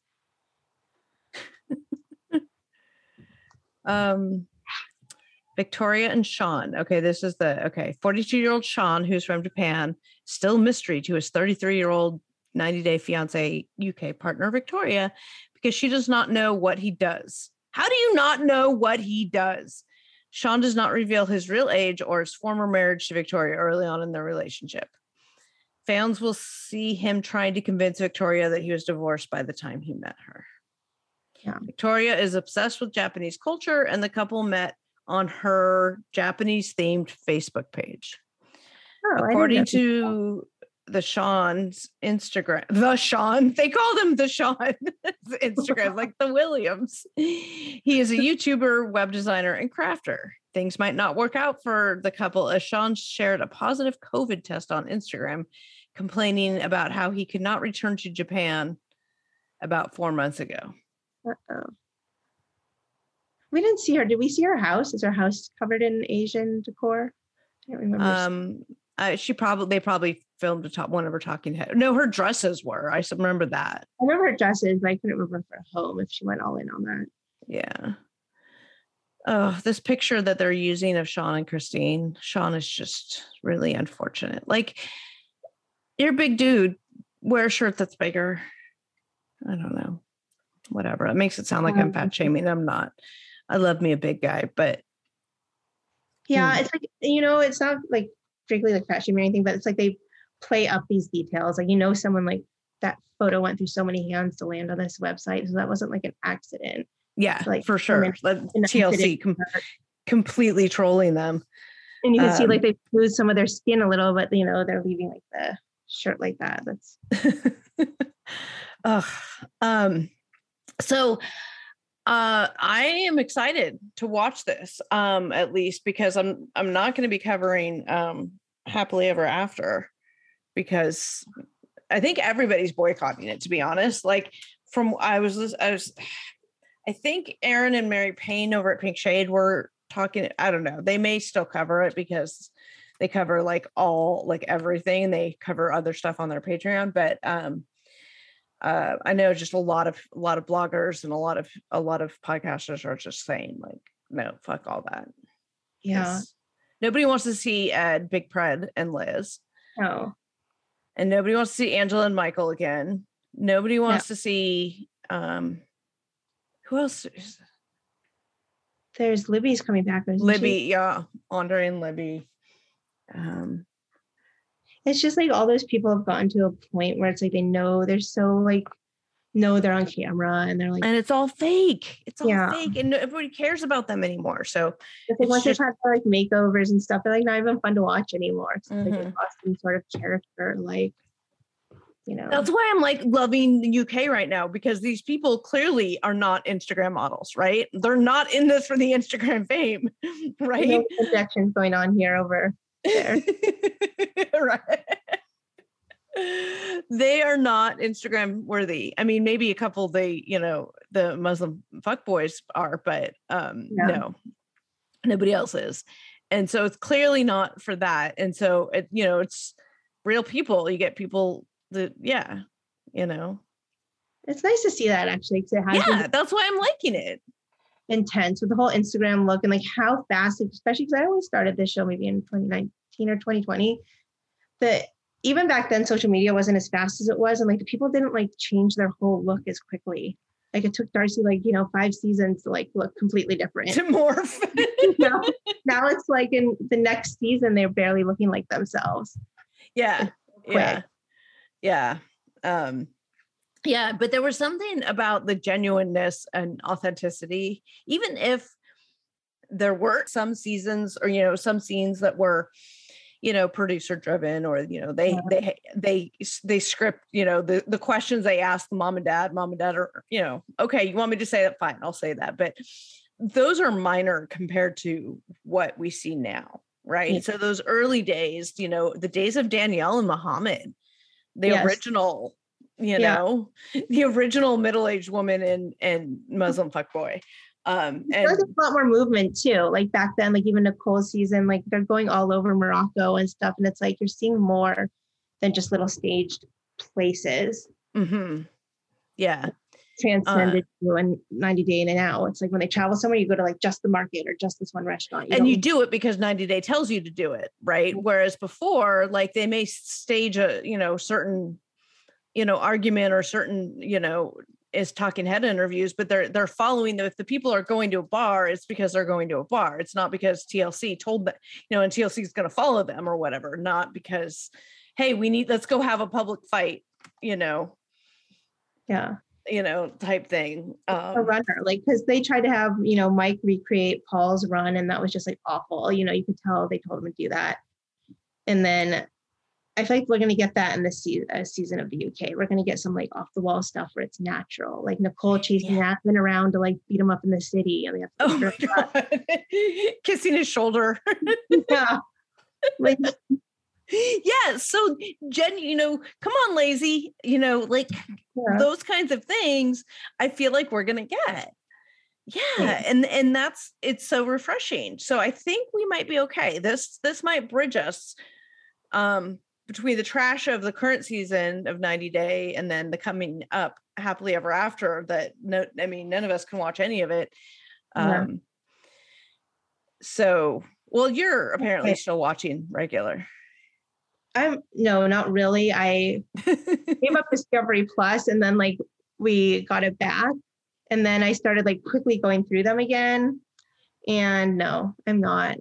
Um, Victoria and Sean. Okay, this is the okay. forty-two-year-old Sean, who's from Japan, still mystery to his thirty-three-year-old ninety-day fiance U K partner Victoria, because she does not know what he does. How do you not know what he does? Sean does not reveal his real age or his former marriage to Victoria early on in their relationship. Fans will see him trying to convince Victoria that he was divorced by the time he met her. Yeah. Victoria is obsessed with Japanese culture, and the couple met on her Japanese-themed Facebook page. Oh, I According didn't know. to the Sean's Instagram, the Sean, they called him the Sean Instagram, like the Williams. He is a YouTuber, web designer, and crafter. Things might not work out for the couple as Sean shared a positive COVID test on Instagram, complaining about how he could not return to Japan about four months ago. Uh-oh. We didn't see her. Did we see her house? Is her house covered in Asian decor? I can't remember. Um, uh, she probably they probably filmed a top one of her talking head. No, her dresses were. I s- remember that. I remember her dresses, but I couldn't remember her home if she went all in on that. Yeah. Oh, this picture that they're using of Sean and Christine. Sean is just really unfortunate. Like, you're a big dude. Wear a shirt that's bigger. I don't know. Whatever. It makes it sound like I'm fat shaming. I'm not. I love me a big guy, but Yeah, Hmm. it's like, you know, it's not like strictly like fat shaming or anything, but it's like they play up these details. Like, you know, someone like that photo went through so many hands to land on this website. So that wasn't like an accident. yeah, Like, for sure. women- Like, an T L C accident. com- completely trolling them. And you can see Um, like they lose some of their skin a little, but you know, they're leaving like the shirt like that. That's Ugh. Um, so uh I am excited to watch this, um, at least because I'm I'm not going to be covering um Happily Ever After, because I think everybody's boycotting it, to be honest. Like, from I was lis- I was I think Aaron and Mary Payne over at Pink Shade were talking. I don't know. They may still cover it because they cover like all like everything. They cover other stuff on their Patreon, but um uh I know just a lot of a lot of bloggers and a lot of a lot of podcasters are just saying like, no, fuck all that. yeah. 'Cause nobody wants to see Ed, Big Pred, and Liz, No. and nobody wants to see Angela and Michael again. Nobody wants to see um who else is There's Libby's coming back. isn't she? Libby, yeah, Andre and Libby. Um, It's just like all those people have gotten to a point where it's like they know they're so like know they're on camera and they're like, and it's all fake. It's all Yeah. fake, and nobody cares about them anymore. So it's like it's once just- they've had their, like makeovers and stuff, they're like not even fun to watch anymore. It's like Mhm. they lost some sort of character, like you know. that's why I'm like loving the U K right now, because these people clearly are not Instagram models, right? They're not in this for the Instagram fame, right? No projections going on here over there. Right. They are not Instagram worthy. I mean, maybe a couple they, you know, the Muslim fuckboys are, but um Yeah. no, nobody else is. And so it's clearly not for that. And so it, you know, it's real people. You get people that, yeah, you know. It's nice to see that actually, because it has Yeah, been that's why I'm liking it. intense with the whole Instagram look and like how fast, especially because I always started this show maybe in twenty nineteen or twenty twenty. That even back then, social media wasn't as fast as it was, and like the people didn't like change their whole look as quickly. Like it took Darcy like you know five seasons to like look completely different. To morph. now, now it's like in the next season they're barely looking like themselves. Yeah. Quick. Yeah. Yeah. Um, Yeah, but there was something about the genuineness and authenticity, even if there were some seasons or, you know, some scenes that were, you know, producer driven, or, you know, they, Yeah. they, they, they script, you know, the, the questions they ask the mom and dad, mom and dad are, you know, okay, you want me to say that? Fine, I'll say that. But those are minor compared to what we see now. Right. Yeah. So those early days, you know, the days of Danielle and Muhammad, the Yes. original, you Yeah. know, the original middle-aged woman and, and Muslim fuckboy. Um, and there's a lot more movement too. Like back then, like even Nicole's season, like they're going all over Morocco and stuff. And it's like, you're seeing more than just little staged places. mm-hmm. Yeah. Transcended Uh, to and ninety Day In and Out. It's like when they travel somewhere, you go to like just the market or just this one restaurant. You and don't- you do it because ninety Day tells you to do it. Right. Whereas before, like they may stage a, you know, certain, you know, argument or certain, you know, is talking head interviews, but they're they're following them. If the people are going to a bar, it's because they're going to a bar. It's not because T L C told them, you know, and T L C is going to follow them or whatever. Not because, hey, we need, let's go have a public fight, you know, yeah, you know, type thing. a Um, runner, like because they tried to have, you know, Mike recreate Paul's run, and that was just like awful. You know, you could tell they told him to do that. And then I feel like we're going to get that in this se- uh, season of the U K. We're going to get some like off the wall stuff where it's natural, like Nicole chasing Yeah. Aspen around to like beat him up in the city. And they have to oh my God. Kissing his shoulder. yeah, like Yeah. So Jen, you know, come on, lazy, you know, like yeah. those kinds of things I feel like we're going to get. Yeah. Yeah. And, and that's, it's so refreshing. So I think we might be okay. This, this might bridge us um, between the trash of the current season of ninety Day and then the coming up Happily Ever After that no, I mean, none of us can watch any of it. Um, Yeah. So, well, you're apparently Okay. still watching regular. I'm no, not really. I gave up Discovery Plus, and then like we got it back, and then I started like quickly going through them again. And no, I'm not.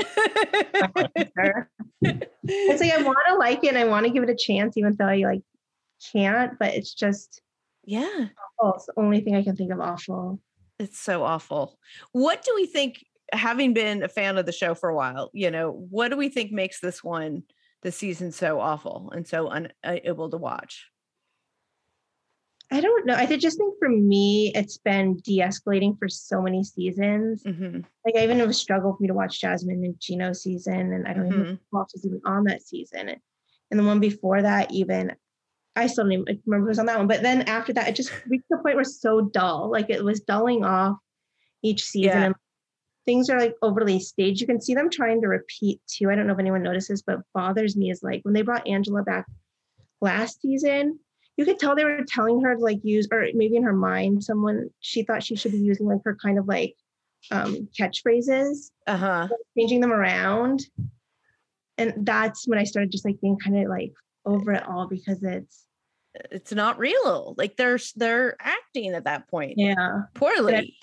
It's like I want to like it and I want to give it a chance, even though I like can't. But it's just Yeah, awful. It's the only thing I can think of awful. it's so awful. What do we think, having been a fan of the show for a while, you know, what do we think makes this one, this season, so awful and so unable to watch? I don't know. I did just think for me, it's been de-escalating for so many seasons. Mm-hmm. Like I even it was a struggle for me to watch Jasmine and Gino season, and I don't Mm-hmm. even know if was even on that season. And the one before that, even I still don't even remember who was on that one. But then after that, it just reached the point where it's so dull. Like it was dulling off each season, Yeah. and things are like overly staged. You can see them trying to repeat too. I don't know if anyone notices, but bothers me is like when they brought Angela back last season, you could tell they were telling her to like use, or maybe in her mind, someone, she thought she should be using like her kind of like um, catchphrases, Uh-huh. changing them around. And that's when I started just like being kind of like over it all because it's, It's not real. Like they're, they're acting at that point yeah. poorly.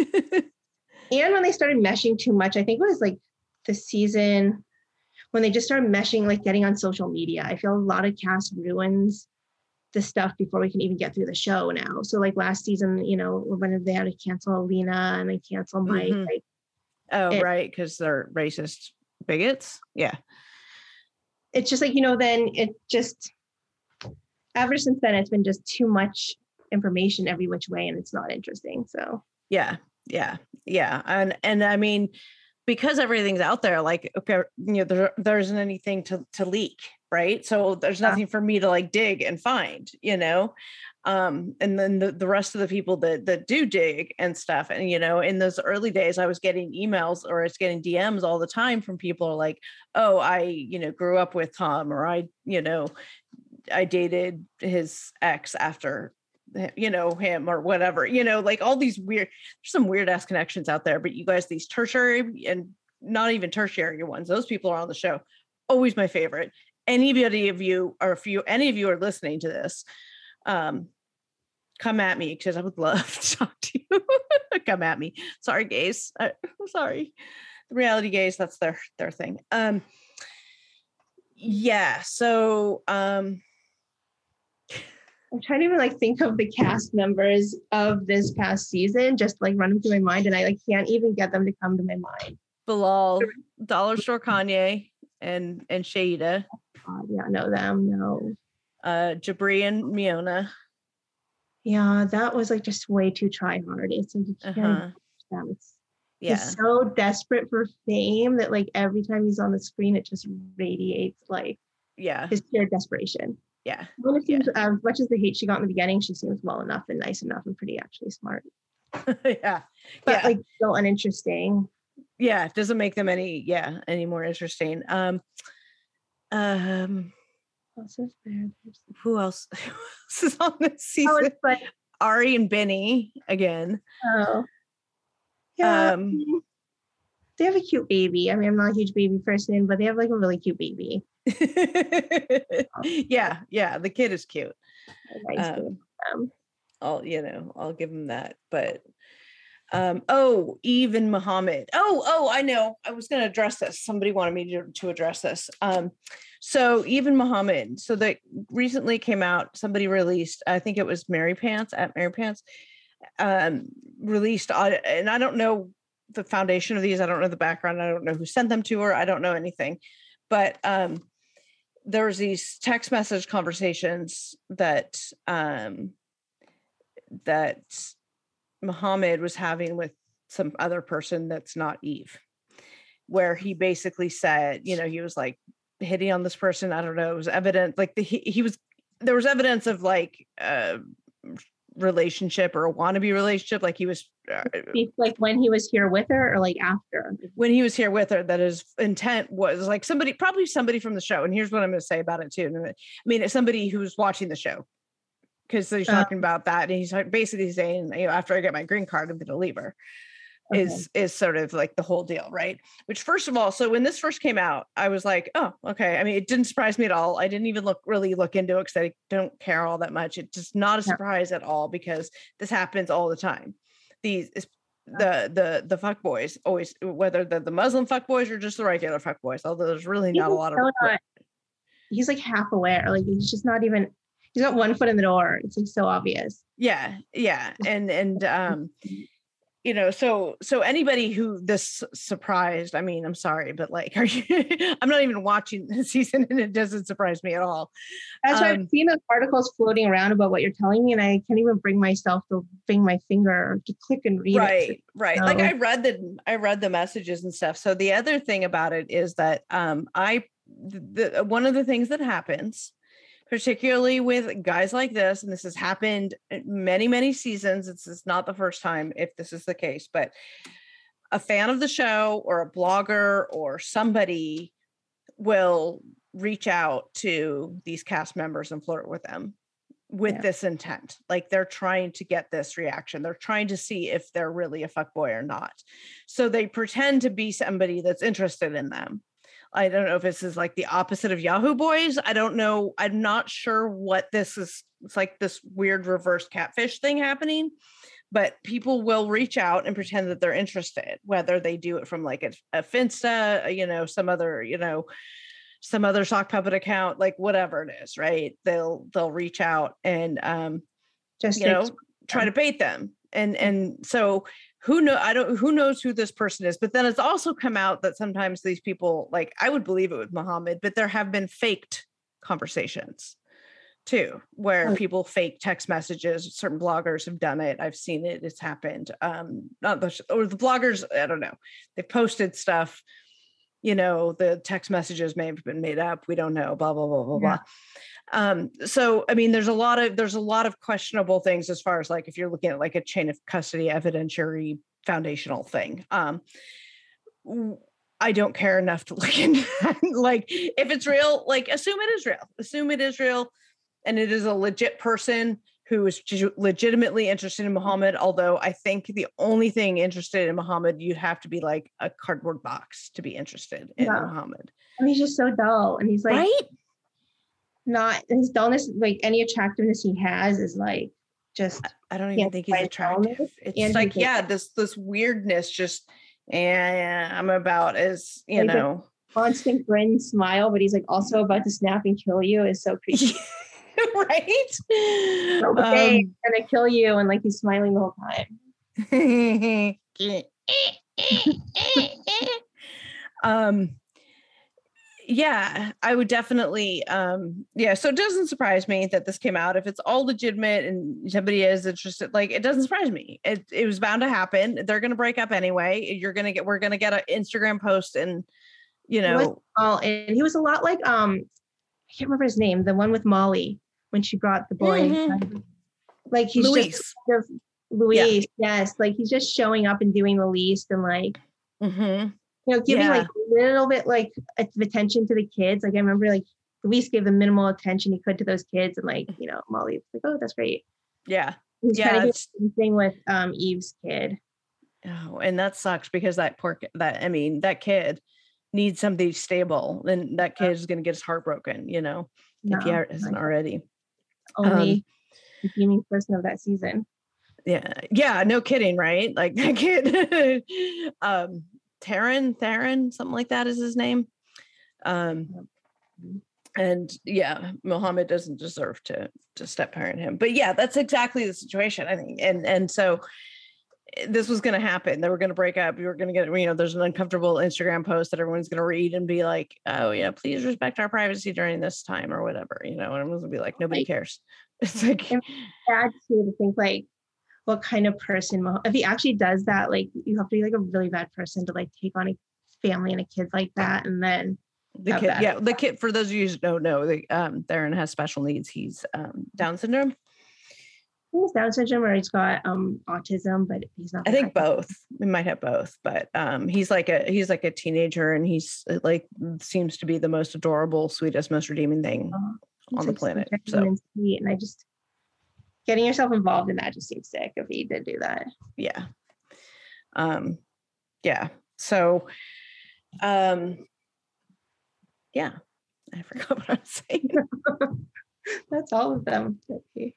And when they started meshing too much, I think it was like the season when they just started meshing, like getting on social media. I feel a lot of cast ruins the stuff before we can even get through the show now. So like last season, you know, when they had to cancel Alina and then cancel Mike, Mhm. like Oh, it- right. Because they're racist bigots. Yeah. it's just like, you know, then it just, ever since then, it's been just too much information every which way and it's not interesting. So Yeah. Yeah. Yeah. And, and I mean, because everything's out there, like, okay, you know, there, there isn't anything to, to leak. Right. So there's Yeah. nothing for me to like dig and find, you know? Um, and then the, the rest of the people that, that do dig and stuff. And, you know, in those early days, I was getting emails or it's getting D Ms all the time from people like, oh, I, you know, grew up with Tom, or I, you know, I dated his ex after, you know, him or whatever, you know, like all these weird, there's some weird ass connections out there, but you guys, these tertiary and not even tertiary ones, those people are on the show. Always my favorite. Anybody of you, or if you, any of you are listening to this, um, come at me because I would love to talk to you. Come at me. Sorry, gays. I, I'm sorry. The reality gays, that's their, their thing. Um, yeah. So, um, I'm trying to even like think of the cast members of this past season, just like running through my mind, and I like can't even get them to come to my mind. Bilal, Dollar Store Kanye, and and Shaida. God, yeah, know them. No. Uh, Jabri and Miona. Yeah, that was like just way too try hard. It's like you can't Uh-huh. them. It's Yeah. he's so desperate for fame that like every time he's on the screen, it just radiates like Yeah. his pure desperation. Yeah. Mona seems, Yeah. uh, as much as the hate she got in the beginning, she seems well enough and nice enough and pretty actually smart. Yeah. But Yeah. like still uninteresting. Yeah. It doesn't make them any, yeah, any more interesting. Um, um, Also there. who else? Who else is on this Oh, season? it's like, Ari and Benny again. oh. Yeah. Um, they have a cute baby. I mean, I'm not a huge baby person, but they have like a really cute baby. yeah, yeah, the kid is cute. Nice Um, um, I'll, you know, I'll give him that. But um, oh, Eve and Muhammad. Oh, oh, I know. I was going to address this. Somebody wanted me to, to address this. Um, so Eve and Muhammad. So that recently came out. Somebody released. I think it was Mary Pants at Mary Pants. Um, released, and I don't know the foundation of these. I don't know the background. I don't know who sent them to her. I don't know anything. But um, there was these text message conversations that um, that Muhammad was having with some other person that's not Eve, where he basically said, you know, he was like hitting on this person. I don't know. It was evident, like the, he, he was, there was evidence of like a relationship or a wannabe relationship. Like he was uh, like when he was here with her or like after when he was here with her, that his intent was like somebody, probably somebody from the show. And here's what I'm going to say about it too. I mean, it's somebody who's watching the show, because he's talking uh, about that. And he's basically saying, you know, after I get my green card, I'm going to leave her. Okay. Is is sort of like the whole deal, right? Which, first of all, so when this first came out, I was like, oh, okay. I mean, it didn't surprise me at all. I didn't even look really look into it because I don't care all that much. It's just not a surprise yeah. at all, because this happens all the time. These the the the fuck boys always, whether they're the Muslim fuck boys or just the regular fuck boys, although there's really not he's a lot so of not, he's like half aware, like he's just not even, he's got one foot in the door. It's like so obvious. Yeah, yeah. And and um you know, so so anybody who this surprised, I mean, I'm sorry, but like, are you? I'm not even watching this season, and it doesn't surprise me at all. That's why um, I've seen those articles floating around about what you're telling me, and I can't even bring myself to bring my finger to click and read right, it. Right, right. So, like I read the I read the messages and stuff. So the other thing about it is that um, I the one of the things that happens, particularly with guys like this, and this has happened many, many seasons. This is not the first time if this is the case, but a fan of the show or a blogger or somebody will reach out to these cast members and flirt with them with yeah. this intent. Like they're trying to get this reaction. They're trying to see if they're really a fuckboy or not. So they pretend to be somebody that's interested in them. I don't know if this is like the opposite of Yahoo Boys. I don't know. I'm not sure what this is. It's like this weird reverse catfish thing happening, but people will reach out and pretend that they're interested, whether they do it from like a, a Finsta, you know, some other, you know, some other sock puppet account, like whatever it is, right? They'll, they'll reach out and, um, just, you know, try to bait them. And, and so who know, I don't, who knows who this person is, but then it's also come out that sometimes these people, like, I would believe it with Muhammad, but there have been faked conversations too, where people fake text messages. Certain bloggers have done it. I've seen it. It's happened. Um, not the, or the bloggers, I don't know. They've posted stuff, you know, the text messages may have been made up. We don't know, blah, blah, blah, blah, yeah. blah. Um, so, I mean, there's a lot of, there's a lot of questionable things as far as like, if you're looking at like a chain of custody evidentiary foundational thing. Um, I don't care enough to look into that. Like, if it's real, like assume it is real, assume it is real. And it is a legit person who is legitimately interested in Muhammad. Although I think the only thing interested in Muhammad, you'd have to be like a cardboard box to be interested in yeah. Muhammad. And he's just so dull. And he's like, right? Not his dullness, like any attractiveness he has is like just I don't even think he's attractive. It's like, yeah, this this weirdness just and I'm about as you like know constant grin smile, but he's like also about to snap and kill you is so creepy. Right? Okay, Um, I'm gonna kill you, and like he's smiling the whole time. um yeah, I would definitely um yeah, so it doesn't surprise me that this came out. If it's all legitimate and somebody is interested, like it doesn't surprise me. It it was bound to happen. They're gonna break up anyway. You're gonna get we're gonna get an Instagram post and you He was know all, and he was a lot like um I can't remember his name, the one with Molly when she brought the boy. Mhm. Like he's Luis. just kind of Luis, yes, like he's just showing up and doing the least and like Mhm. you know, giving Yeah. like a little bit like of attention to the kids. Like I remember like Luis gave the minimal attention he could to those kids, and like, you know, Molly was like, oh, that's great. Yeah. He's Yeah, kind of doing it's- the same thing with um Eve's kid. Oh, and that sucks because that poor ki- that I mean that kid needs something stable, and that kid is going to get his heart broken, you know, if he No, isn't not already. only redeeming person of that season. Yeah, yeah, no kidding, right? Like that kid, um, Taryn, Theron, something like that is his name. Um, and yeah, Mohammed doesn't deserve to to step parent him, but yeah, that's exactly the situation, I think, and and so this was going to happen. They were going to break up. You were going to get, you know, there's an uncomfortable Instagram post that everyone's going to read and be like, oh, yeah, please respect our privacy during this time or whatever, you know, and everyone's going to be like, nobody Like- cares. It's like, And sad too to think like what kind of person Mo- if he actually does that, like you have to be like a really bad person to like take on a family and a kid like that, and then the have kid, that. yeah, the kid, for those of you who don't know, the, um, Theron has special needs. He's um, Down syndrome. He has Down syndrome or he's got um autism, but he's not. I think that. both. We might have both, but um, he's like a he's like a teenager, and he's uh, like seems to be the most adorable, sweetest, most redeeming thing Uh, he's, on the like, so planet. genuine So and sweet, and I just getting yourself involved in that just seems sick if he did do that. yeah, um, yeah. So, um, yeah, I forgot what I was saying. That's all of them. Okay.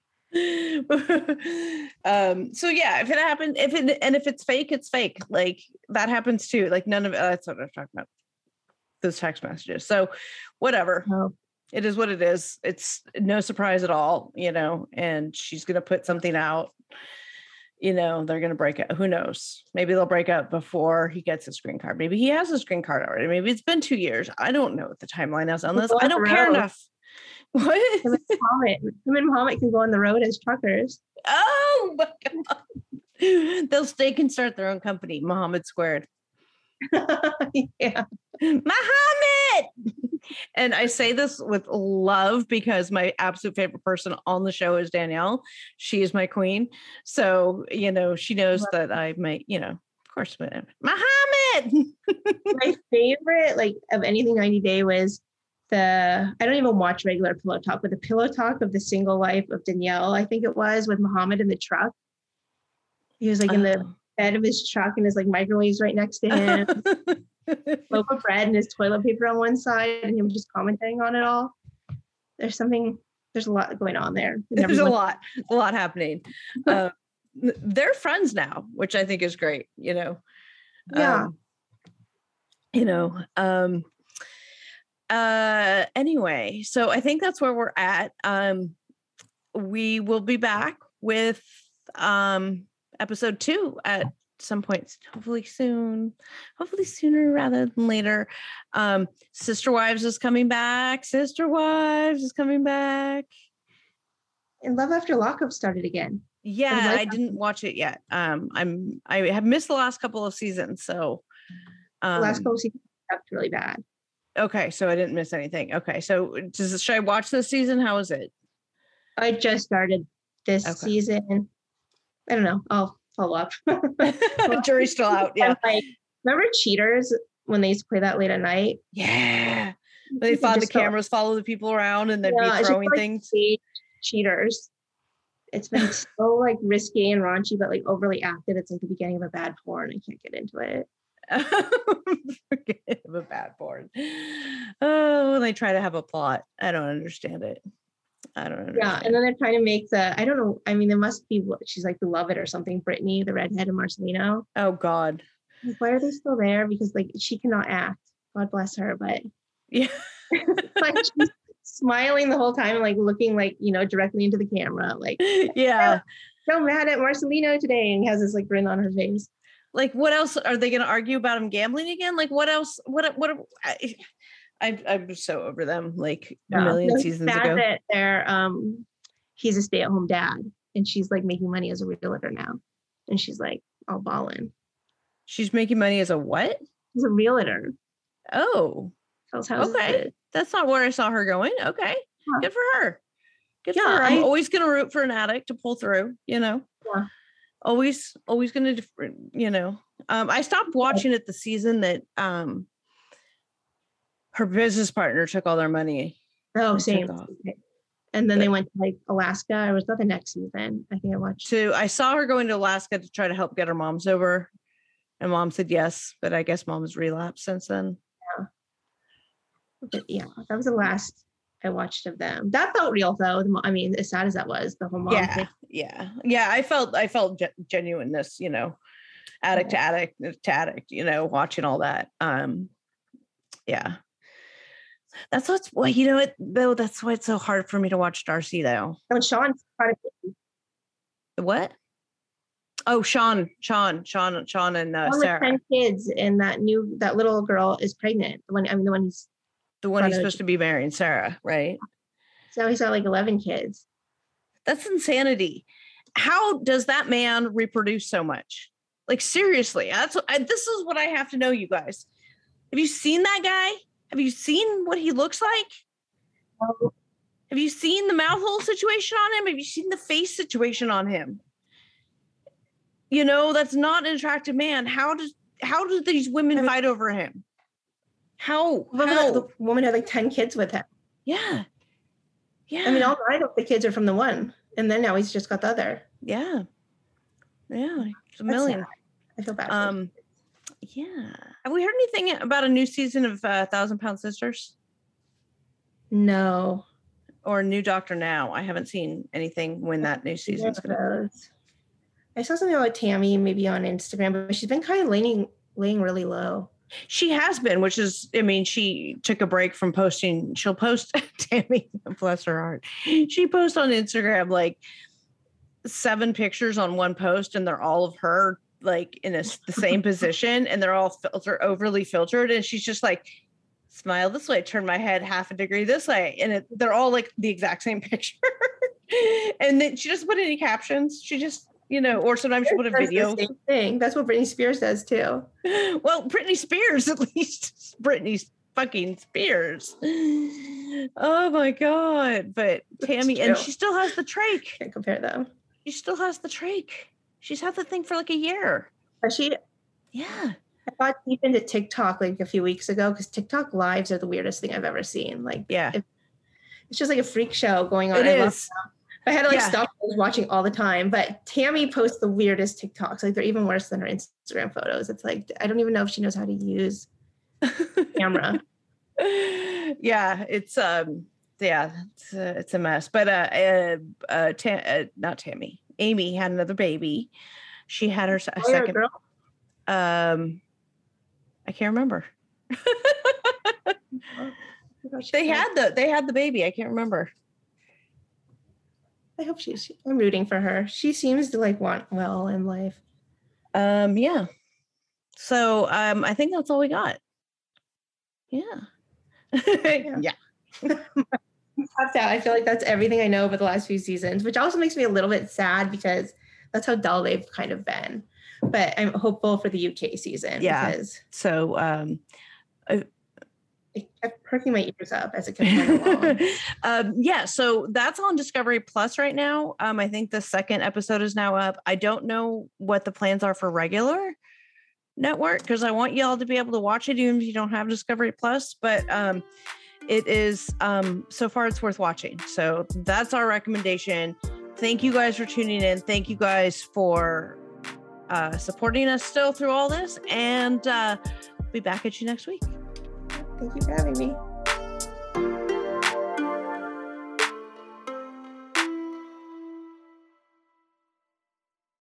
um so yeah, if it happened, if it and if it's fake, it's fake, like that happens too, like none of that's what I'm talking about, those text messages. So whatever, Oh, it is what it is. It's no surprise at all, you know, and she's gonna put something out, you know, they're gonna break up. Who knows, maybe they'll break up before he gets his green card. Maybe he has his green card already. Maybe it's been two years. I don't know what the timeline is on this. I don't care enough. What? him and Muhammad, him and Muhammad can go on the road as truckers. Oh my god. They'll they can start their own company, Muhammad Squared. Yeah. Muhammad. And I say this with love because my absolute favorite person on the show is Danielle. She is my queen. So, you know, she knows that I might, you know, of course, Muhammad. My favorite, like, of anything ninety Day was the, I don't even watch regular Pillow Talk, but the Pillow Talk of the single life of Danielle, I think it was, with Muhammad in the truck. He was like in the Oh. bed of his truck and his like microwaves right next to him, loaf of bread and his toilet paper on one side, and him just commenting on it all. There's something, there's a lot going on there. There's a Everyone- lot, a lot happening. Uh, they're friends now, which I think is great, you know. Yeah. Um, you know, um, uh, anyway, so I think that's where we're at. Um, we will be back with um episode two at some point, hopefully soon, hopefully sooner rather than later. Um, Sister Wives is coming back. Sister Wives is coming back. And Love After Lockup started again. Yeah, like I didn't watch it yet. Um, I'm I have missed the last couple of seasons, so The um, last couple seasons sucked really bad. okay, so I didn't miss anything. Okay, so does should I watch this season? How is it? I just started this Okay. season. I don't know. I'll follow up. Jury's still out. Yeah, I'm like, remember Cheaters when they used to play that late at night? yeah. They I found the just felt- cameras follow the people around, and they'd Yeah, I be just throwing feel like things. stage Cheaters. It's been so like risky and raunchy, but like overly acted. It's like the beginning of a bad porn. I can't get into it. Forget of a bad porn. Oh, they try to have a plot. I don't understand it. I don't understand. Yeah, and then they're trying to make the. I don't know. I mean, there must be. what- She's like beloved or something. Brittany, the redhead, and Marcelino. Oh God. Like, why are they still there? Because like she cannot act. God bless her, but Yeah. like she's smiling the whole time, like looking like, you know, directly into the camera. Like, yeah. So mad at Marcelino today. And he has this like grin on her face. Like, what else are they going to argue about him gambling again? Like, what else? What, what, I, I, I'm so over them, like Yeah. a million No, seasons bad ago. That they're, um, he's a stay-at-home dad and she's like making money as a realtor now. And she's like all balling. She's making money as a what? She's a realtor. Oh, Sells houses. okay. That's not where I saw her going. Okay. Yeah. Good for her. Good Yeah, for her. I'm I- always going to root for an addict to pull through, you know? Yeah. Always, always going to, you know, um, I stopped watching it the season that, um, her business partner took all their money. Oh, and same. took off. And then But- they went to like Alaska. I was not the next season. I think I watched. To, I saw her going to Alaska to try to help get her mom sober. And mom said yes, but I guess mom's relapsed since then. But yeah, that was the last I watched of them. That felt real though. The mo- I mean, as sad as that was, the whole mom Yeah. thing. Yeah. Yeah. I felt, I felt ge- genuineness, you know, addict to addict to addict, you know, watching all that. Um, yeah. That's what's, well, you know what, though, that's why it's so hard for me to watch Darcy, though. And Sean's part of it. What? Oh, Sean, Sean, Sean, Sean, and uh, One with Sarah, ten kids, and that new that little girl is pregnant. The one, I mean, the one who's the one he's brother- supposed to be marrying, Sarah, right? so he's got like eleven kids. That's insanity. How does that man reproduce so much? Like, seriously, that's what I, this is what I have to know, you guys. Have you seen that guy? Have you seen what he looks like? Oh, Have you seen the mouth hole situation on him? Have you seen the face situation on him? You know, that's not an attractive man. How does how do these women fight over him? How? the, How? the woman had like ten kids with him. Yeah. Yeah. I mean, all nine of the kids are from the one, and then now he's just got the other. yeah. Yeah. It's a That's million. sad. I feel bad. for Um, yeah. Have we heard anything about a new season of uh, Thousand Pound Sisters him. No. or a new Doctor Now? I haven't seen anything when that new season's None going of to. those. I saw something about Tammy maybe on Instagram, but she's been kind of laying laying really low. She has been, which is, I mean, she took a break from posting. She'll post, Tammy, bless her heart. She posts on Instagram like seven pictures on one post, and they're all of her like in a, the same position, and they're all filter overly filtered. And she's just like, smile this way, turn my head half a degree this way. And it, they're all like the exact same picture. And then she doesn't put any captions. She just, you know, or sometimes she put a That's the video. same thing. That's what Britney Spears does too. Well, Britney Spears, at least Britney fucking Spears. Oh my God. But Tammy, and true. she still has the trach. Can't compare them. She still has the trach. She's had the thing for like a year. But she, Yeah. I got deep into TikTok like a few weeks ago because TikTok lives are the weirdest thing I've ever seen. Like, Yeah. it- it's just like a freak show going on. It I love is. I had to like Yeah. stop. I was watching all the time. But Tammy posts the weirdest TikToks. Like they're even worse than her Instagram photos. It's like I don't even know if she knows how to use camera. Yeah, it's um yeah, it's a, it's a mess. But uh uh, uh, Ta- uh not Tammy. Amy had another baby. She had her s- a Boy or second girl? um I can't remember. I forgot she They had- had the they had the baby. I can't remember. I hope she's. I'm rooting for her. She seems to like want well in life. Um yeah. So um I think that's all we got. Yeah. Yeah. Tapped out. I feel like that's everything I know about the last few seasons, which also makes me a little bit sad because that's how dull they've kind of been. But I'm hopeful for the U K season Yeah. because So um it kept perking my ears up as it kept going along. um, yeah, so that's on Discovery Plus right now. Um, I think the second episode is now up. I don't know what the plans are for regular network because I want y'all to be able to watch it even if you don't have Discovery Plus. But um, it is um, so far it's worth watching. So that's our recommendation. Thank you guys for tuning in. Thank you guys for uh, supporting us still through all this, and uh, we'll be back at you next week. Thank you for having me.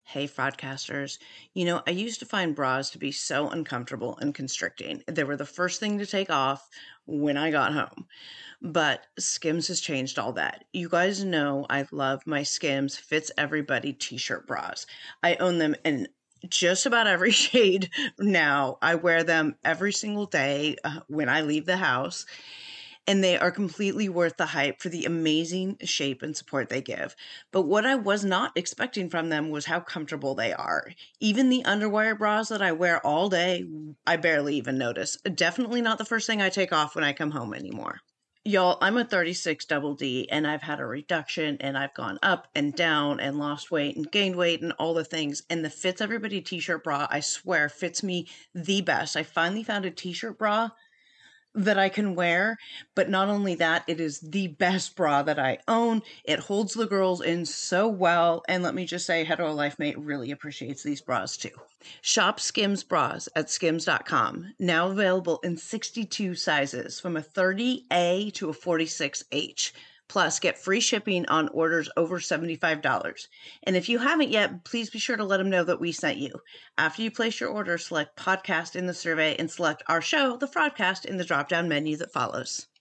Hey, fraudcasters. You know, I used to find bras to be so uncomfortable and constricting. They were the first thing to take off when I got home. But Skims has changed all that. You guys know I love my Skims Fits Everybody t-shirt bras. I own them in just about every shade now. I wear them every single day uh, when I leave the house. And they are completely worth the hype for the amazing shape and support they give. But what I was not expecting from them was how comfortable they are. Even the underwire bras that I wear all day, I barely even notice. Definitely not the first thing I take off when I come home anymore. Y'all, I'm a thirty-six double D, and I've had a reduction, and I've gone up and down and lost weight and gained weight and all the things. And the Fits Everybody t-shirt bra, I swear, fits me the best. I finally found a t-shirt bra that I can wear, but not only that, it is the best bra that I own. It holds the girls in so well, and let me just say, Hetero Life Mate really appreciates these bras too. Shop Skims bras at skims dot com, now available in sixty-two sizes, from a thirty A to a forty-six H. Plus, get free shipping on orders over seventy-five dollars. And if you haven't yet, please be sure to let them know that we sent you. After you place your order, select podcast in the survey and select our show, The Fraudcast, in the drop-down menu that follows.